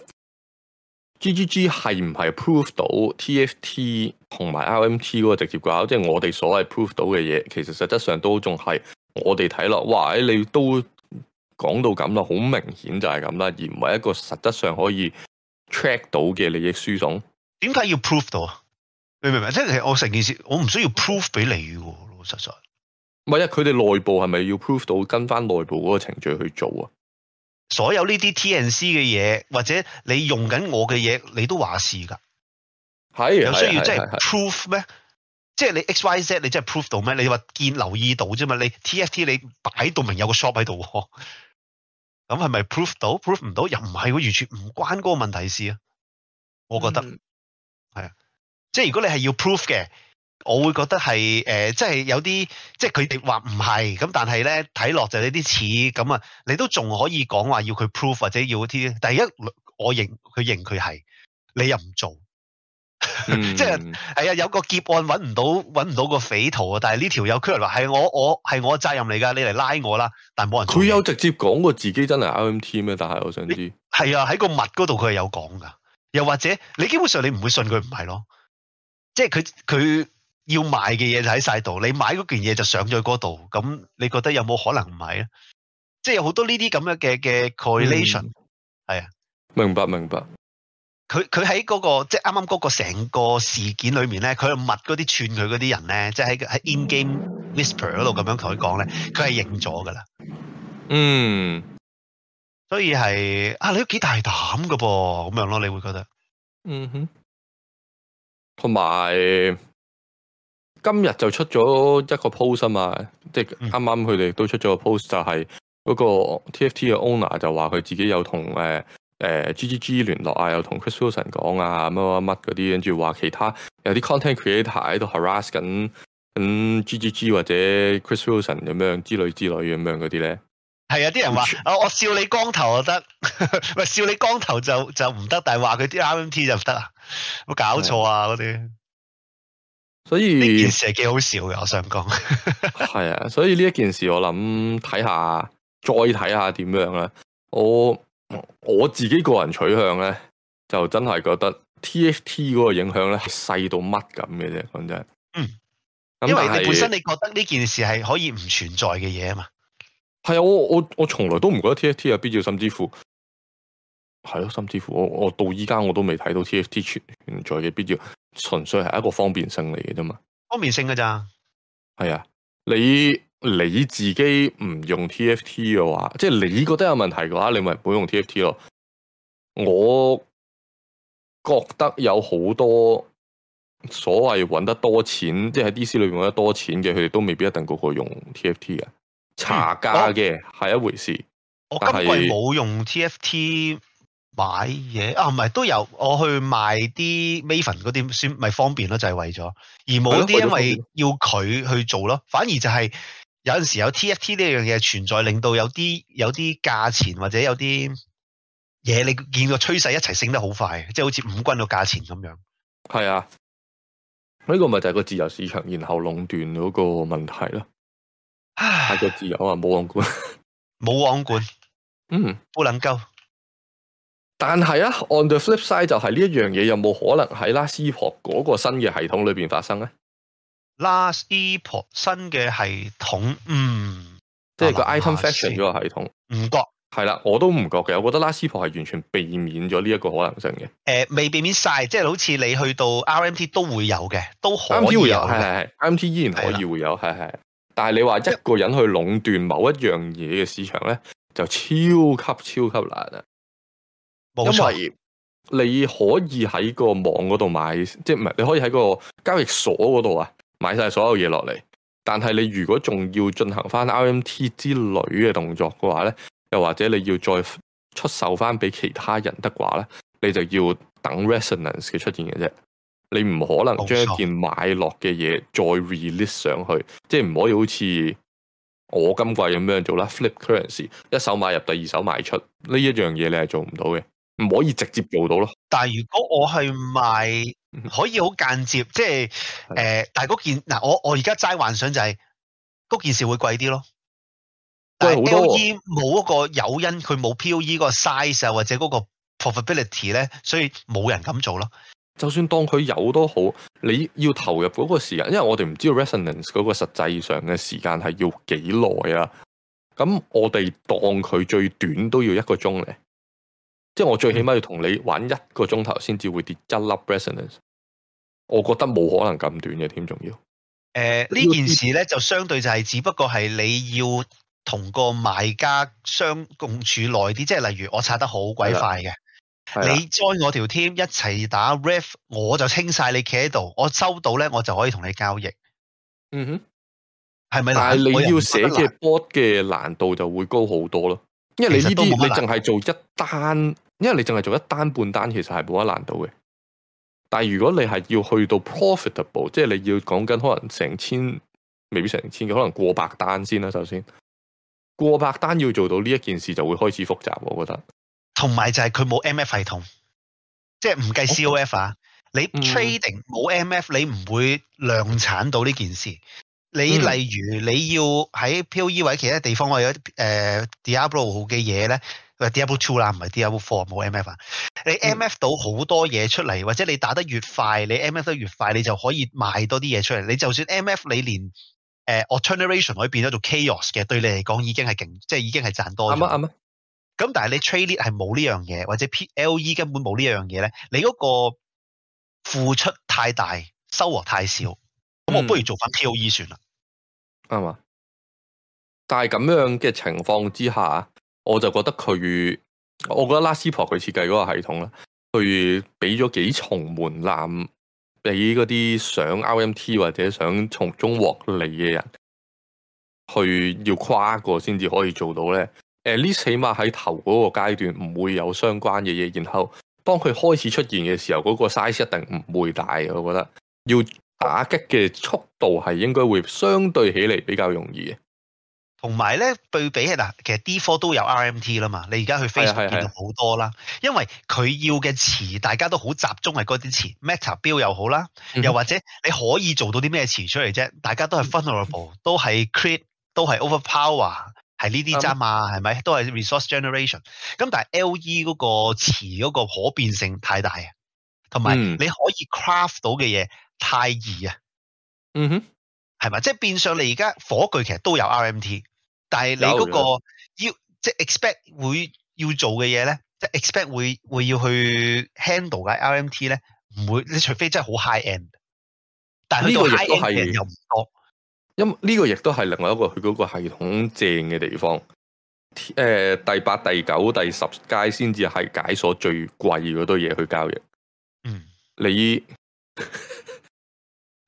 G G G 係唔係 prove 到 T F T 同埋 R M T 嗰個直接掛鈎？即係我哋所謂 prove 到嘅嘢，其實實質上都仲係我哋睇落，哇！你都講到咁啦，好明顯就係咁啦，而唔係一個實質上可以 track 到嘅利益輸送。 點解要 prove 到啊？你明唔明？即係我成件事，我唔需要 prove 俾你嘅，老老實實。 唔係啊，佢哋內部係咪要 prove 到跟翻內部嗰個程序去做啊？ 所有呢啲 T N C 嘅嘢，或者你用緊我嘅嘢，你都話事㗎。 係有需要即係 prove 咩？即係你 X Y Z 你真係 prove 到咩？你話見留意到啫嘛？你 T F T 你擺到明有個 shop 喺度，咁係咪 prove 到 ？prove 唔到又唔係，完全唔關嗰個問題事啊！我覺得係啊。嗯，即係如果你係要 proof 嘅，我會覺得係誒、呃，即係有啲即係佢哋話唔係咁，但係咧睇落就有啲似咁啊，你都仲可以講話要佢 proof 或者要啲。第一我認佢認佢係，你又唔做，嗯、即係係啊，有個劫案揾唔到揾唔到個匪徒啊，但係呢條友佢話係我我係我責任嚟㗎，你嚟拉我啦，但係冇人。佢有直接講過自己真係 R M T 咩？但係我想知係啊，喺個密嗰度佢係有講㗎，又或者你基本上你唔會信佢唔係咯。即係佢佢要賣嘅嘢就喺晒度，你買嗰件嘢就上咗嗰度，咁你覺得有冇可能唔係咧？即係有好多呢啲咁樣嘅嘅 correlation，係啊， 明白明白。 佢佢喺嗰個即係啱啱嗰個成個事件裏面咧，佢密嗰啲串佢嗰啲人咧，即係喺喺 in game whisper 嗰度咁樣同佢講咧，佢係認咗噶啦。嗯，所以係啊，你都幾大膽噶噃，咁樣咯，你會覺得， 嗯哼。同埋今日就出咗一個 post 啊嘛，即係啱啱佢哋都出咗個 post，就係嗰個 T F T 嘅 owner 就話佢自己有同誒誒 G G G 聯絡啊，有同 Chris Wilson 講啊，乜乜乜嗰啲，跟住話其他有啲 content creator 喺度 harass 緊緊 G G G 或者 Chris Wilson 咁樣之類之類咁樣嗰啲咧。 係啊，啲人話我我笑你光頭就得，喂笑你光頭就就唔得，但係話佢啲 R M T 就唔得啊？冇搞錯啊嗰啲。所以呢件事係幾好笑嘅，我想講。 係啊，所以呢一件事我諗睇下，再睇下點樣啦。我我自己個人取向咧，就真係覺得 T F T 嗰個影響咧係細到乜咁嘅啫，講真。嗯。 因為你本身你覺得呢件事係可以唔存在嘅嘢啊嘛。 係啊，我我我從來都唔覺得 T F T 有必要，甚至乎係咯，甚至乎我我到依家我都未睇到 T F T 存在嘅必要，純粹係一個方便性嚟嘅啫嘛。 方便性㗎咋？係啊，你你自己唔用 T F T 嘅話，即係你覺得有問題嘅話，你咪唔好用 T F T 咯。我覺得有好多所謂揾得多錢，即係喺 D C 裏面揾得多錢嘅，佢哋都未必一定個個用 T F T 嘅。 查價嘅係一回事。 我今季冇用 T F T 買嘢啊，唔係都有，我去賣啲 Maven 嗰啲先咪方便咯，就係、是、為咗，而冇啲因為要佢去做咯，反而就係有陣時有 T F T 呢樣嘢存在，令到有啲有啲價錢或者有啲嘢你見個趨勢一齊升得好快，即係好似五軍個價錢咁樣。 係啊，呢、這個咪就係個自由市場然後壟斷嗰個問題咯。太過自由啊，冇網管， 冇網管， 嗯， 不能夠。 但係啊 ，on the flip side 就係呢一樣嘢有冇可能喺 Last Epoch 嗰個新嘅系統裏邊發生咧 ？Last Epoch 新嘅系統，嗯， 即係個 item faction 嗰個系統， 唔覺係啦，我都唔覺嘅。我覺得 Last Epoch 係完全避免咗呢一個可能性嘅。誒、 呃，未避免晒，即係好似你去到 R M T 都會有嘅，都可以 R M T 會有， 係係係係 R M T 依然可以會有，係係。但係你話一個人去壟斷某一樣嘢嘅市場咧，就超級超級難啊！ 冇錯。 因為你可以喺個網嗰度買，即係唔係你可以喺個交易所嗰度啊買晒所有嘢落嚟。但係你如果仲要進行翻 R M T 之類嘅動作嘅話咧，又或者你要再出售翻俾其他人的話咧，你就要等 resonance 嘅出現嘅啫。你唔可能將一件買落嘅嘢再 release 上去，即係唔可以好似我今季咁樣做啦。Flip currency 一手買入，第二手賣出呢一樣嘢，你係做唔到嘅。唔可以直接做到咯。 但係如果我去賣，可以好間接，即係誒、呃，但係嗰件嗱，我我而家齋幻想就係、是、嗰件事會貴啲咯。但係 L E 冇嗰個誘因，佢冇 P O E 嗰個 size 啊，或者嗰個 profitability 咧，所以冇人咁做咯。 就算當佢有都好，你要投入嗰個時間，因為我哋唔知道 resonance 嗰個實際上嘅時間係要幾耐啊。咁我哋當佢最短都要一個鐘咧。即係我最起碼要同你玩一個鐘頭先至會跌一粒 resonance，我覺得冇可能咁短嘅添，仲要。誒、 呃、呢件事咧就相對就係只不過係你要同個買家相共處耐啲，即係例如我刷得好鬼快嘅，你 join 我條 team 一齊打 ref， 我就清晒你企喺度，我收到咧我就可以同你交易。 嗯哼， 係咪？ 但係你要寫嘅 bot 嘅難度就會高好多咯，因為你呢啲你淨係做一單。因為你淨係做一單半單，其實係冇乜難度嘅。但係如果你係要去到 profitable，即係你要講緊可能成千，未必成千嘅，可能過百單先啦。首先，過百單要做到呢一件事就會開始複雜，我覺得。 同埋就係佢冇 M F 系統，即係唔計 C O F 啊。你 trading 冇 M F，你唔會量產到呢件事。你例如你要喺 P O E 或者其他地方，我有誒 Diablo 嘅嘢咧。Diablo two 啦，唔係 Diablo four 冇 M F 啊！你 M F 到好多嘢出嚟、嗯，或者你打得越快，你 M F 得越快，你就可以賣多啲嘢出嚟。你就算 M F 你連誒 Alteration 可以變咗做 Chaos 嘅，對你嚟講已經係勁，即係已經係賺多咗。啱啱咁但係你 Trade Lead 係冇呢樣嘢，或者 P L E 根本冇呢樣嘢咧，你嗰個付出太大，收穫太少，咁、嗯、我不如做翻 P O E 算啦。 啱啊！但係咁樣嘅情況之下。我就覺得佢，我覺得 Last Epoch 佢設計嗰個系統啦，佢俾咗幾重門檻俾嗰啲想 R M T 或者想從中獲利嘅人，去要跨過先至可以做到咧。誒，呢起碼喺頭嗰個階段唔會有相關嘅嘢，然後當佢開始出現嘅時候，嗰、嗰個 size 一定唔會大嘅。我覺得要打擊嘅速度係應該會相對起嚟比較容易嘅。同埋咧，對比係嗱，其實 D 四 都有 R M T 啦嘛，你而家去 Facebook 見到好多啦，因為佢要嘅詞大家都好集中係嗰啲詞 ，Meta 標又好啦、嗯，又或者你可以做到啲咩詞出嚟啫？大家都係 vulnerable，、嗯、都係 crit， 都係 overpower， 係呢啲咋嘛？係、嗯、咪？都係 resource generation。咁但係 L E 嗰個詞嗰個可變性太大啊，同埋你可以 craft 到嘅嘢太易啊。嗯哼。係咪？即係變相你而家火炬其實都有 R M T， 但係你嗰個要即係 expect 會要做嘅嘢咧，即係 expect 會會要去 handle 嘅 R M T 咧，唔會，你除非真係好 high end， 但係呢個 high end 嘅人又唔多。因呢個亦都係另外一個佢嗰個系統正嘅地方。誒、呃，第八、第九、第十階先至係解鎖最貴嗰堆嘢去交易。嗯，你。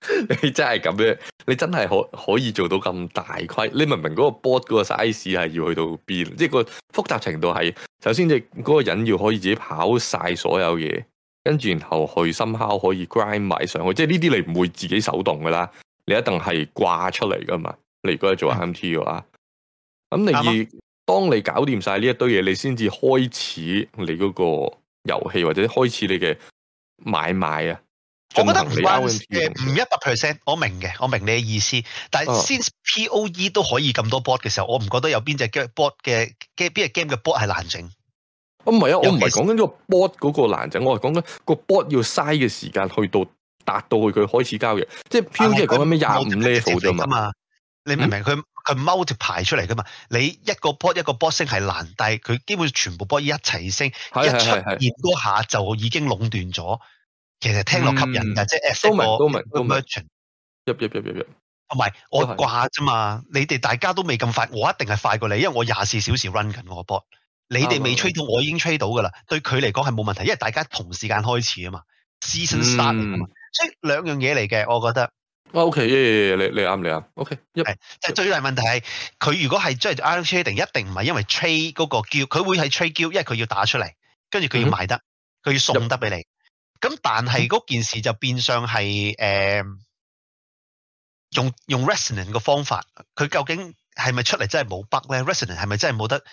你真係咁樣，你真係可可以做到咁大規？你明唔明嗰個 board 嗰個 size 係要去到邊？即係個複雜程度係，首先即嗰個人要可以自己跑晒所有嘢，跟住然後去深烤可以 grind 埋上去，即係呢啲你唔會自己手動噶啦，你一定係掛出嚟噶嘛。你如果係做 I M T 嘅話，咁、嗯、你要當你搞掂晒呢一堆嘢，你先至開始你嗰個遊戲或者開始你嘅買賣啊。 我覺得唔關誒唔一百 percent，我明嘅，我明你嘅意思。但係先 P O E 都可以咁多 board 嘅時候，我唔覺得有邊隻 board 嘅邊隻 game 嘅 board 係難整。 我唔係啊，我唔係講緊個 board 嗰個難整，我係講緊個 board 要嘥嘅時間去到達到佢開始交易。即係 P O E 係講緊咩廿五 level 啫嘛。 你明唔明？佢佢 multiply 出嚟噶嘛？你一個 board 一個 board 升係難，但係佢基本上全部 board 一齊升，一出現嗰下就已經壟斷咗。其實聽落吸引㗎，嗯、即係 as 都明都明 merchant， 入入入入入， 同埋我掛啫嘛。你哋大家都未咁快，我一定係快過你，因為我廿四小時 run 緊我個 board。你哋未 trade 到，我已經 trade 到㗎啦。對佢嚟講係冇問題，因為大家同時間開始啊嘛 ，season start 嚟㗎嘛，所以兩樣嘢嚟嘅，我覺得。 O K，你你啱你啱，O K。 係，即係最大問題係佢如果係真係 iron trading，一定唔係因為 trade 嗰個 guild，佢會係 trade guild，因為佢要打出嚟，跟住佢要賣得，佢、嗯、要送得俾你。咁但係嗰件事就變相係誒、呃、用用 resonance 個方法，佢究竟係咪出嚟真係冇 bug 咧 ？resonance 係咪真係冇得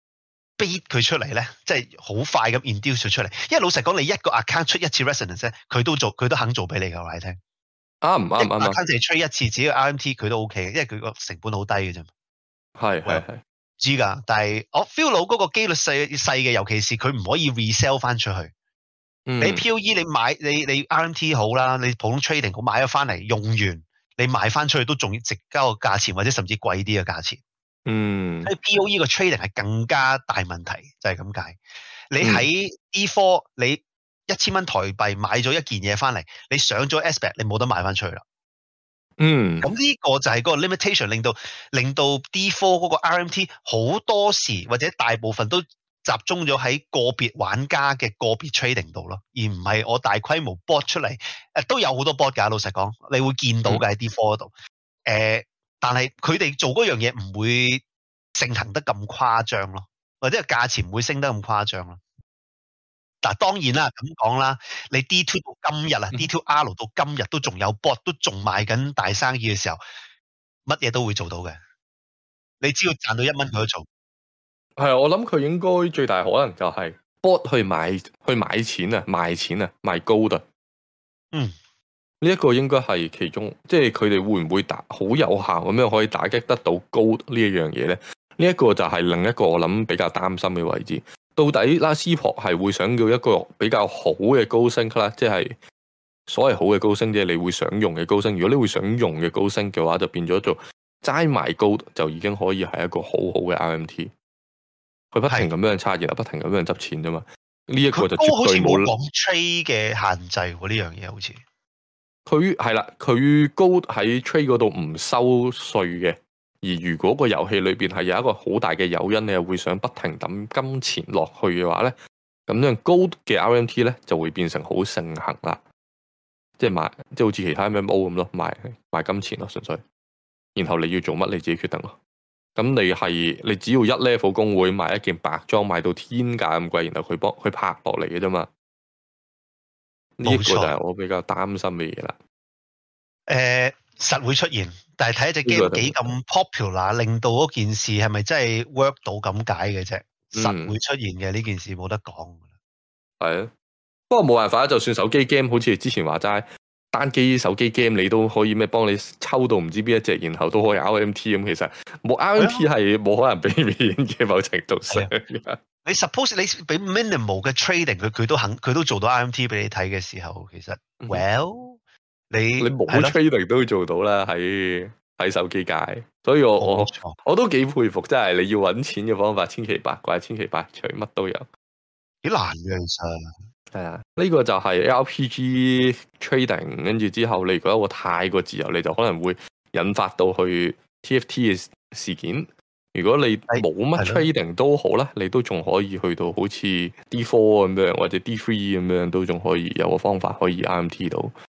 beat 佢出嚟咧？即係好快咁 induce 咗出嚟。因為老實講，你一個 account 出一次 resonance 咧，佢都做，佢都肯做俾你㗎。我話你聽， 啱唔啱啱啱。 account 淨係 trade 一次，自己 R M T 佢都 OK 嘅，因為佢個成本好低嘅啫。 係係係知㗎，但係我 feel 到嗰個機率細細嘅，尤其是佢唔可以 resell 翻出去。嗯、你 P O E 你買你你 R M T 好啦，你普通 trading 好買咗翻嚟用完，你賣翻出去都仲要值交個價錢，或者甚至貴啲嘅價錢。 嗯， 所以 P O E 個 trading 係更加大問題，就係咁解。你喺 D 四、嗯、你一千蚊台幣買咗一件嘢翻嚟，你上咗 Aspect 你冇得賣翻出去啦。 嗯， 咁呢個就係嗰個 limitation，令到令到 D 四 嗰個 R M T 好多時或者大部分都集中咗喺個別玩家嘅個別 trading 度咯，而唔係我大規模 bot 出嚟。誒都有好多 bot 㗎，老實講，你會見到嘅喺 D 四 嗰度。誒，但係佢哋做嗰樣嘢唔會盛行得咁誇張咯，或者個價錢唔會升得咁誇張咯。嗱當然啦，咁講啦，你 D 二 到今日啊、嗯、，D 二 R 到今日都仲有 bot， 都仲賣緊大生意嘅時候，乜嘢都會做到嘅。你只要賺到一蚊佢都做。 係啊，我諗佢應該最大可能就係 bot 去買去買錢啊，賣錢啊，賣 gold 啊。 嗯， 呢一個應該係其中，即係佢哋會唔會打好有效咁樣可以打擊得到 gold 呢一樣嘢咧？呢一個就係另一個我諗比較擔心嘅位置。到底拉斯珀係會想要一個比較好嘅高升啦，即係所謂好嘅高升，即係你會想用嘅高升。如果你會想用嘅高升嘅話，就變咗做齋賣 gold 就已經可以係一個好好嘅 R M T。佢不停咁樣差，然後不停咁樣執錢啫嘛。呢、這、一個就絕對冇講 trade 嘅限制喎，呢樣嘢好似佢係啦，佢高喺 trade 嗰度唔收稅嘅。而如果個遊戲裏邊係有一個好大嘅誘因，你又會想不停抌金錢落去嘅話咧，咁樣高嘅 R M T 咧就會變成好盛行啦。即係買，即係好似其他 M M O 咁咯，賣賣金錢咯，純粹。然後你要做乜，你自己決定咯。咁你係你只要一 level 公會賣一件白裝賣到天價咁貴，然後佢幫佢拍落嚟嘅啫嘛。呢一個就係我比較擔心嘅嘢啦。 誒、呃，實會出現，但係睇一隻 game 幾咁 popular，令到嗰件事係咪真係 work 到咁解嘅啫？實會出現嘅呢、嗯、件事冇得講。係啊， 不過冇辦法，就算手機 game 好似之前話齋。單機手機 game 你都可以咩幫你抽到唔知邊一隻，然後都可以 R M T 咁，其實冇 R M T 係冇可能避免嘅某程度上。 你 suppose 你俾 minimal 嘅 trading 佢佢都肯佢都做到 R M T 俾你睇嘅時候，其實、嗯、well 你你冇 trading 都做到啦，喺喺手機界，所以我我我都幾佩服，真係你要搵錢嘅方法千奇百怪，千奇百趣，乜都有， 幾難嘅其實。 係啊，呢、這個就係 L P G trading， 跟住之後你如果一個太過自由，你就可能會引發到去 T F T 嘅事件。如果你冇乜 trading 都好啦，你都仲可以去到好似 D 四 咁樣或者 D 三咁樣，都仲可以有個方法可以 R M T 到。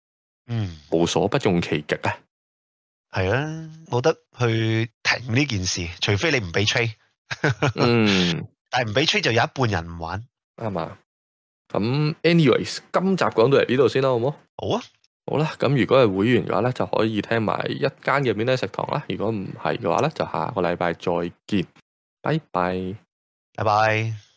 嗯， 無所不用其極啊。 係啊，冇得去停呢件事，除非你唔俾 trade。 嗯， 但係唔俾 trade 就有一半人唔玩。 啱啊。咁 anyways，今集講到嚟呢度先啦，好唔好？ 好啊， 好啦，咁如果係會員嘅話咧，就可以聽埋一間嘅免費食堂啦。如果唔係嘅話咧，就下個禮拜再見，拜拜。 拜拜。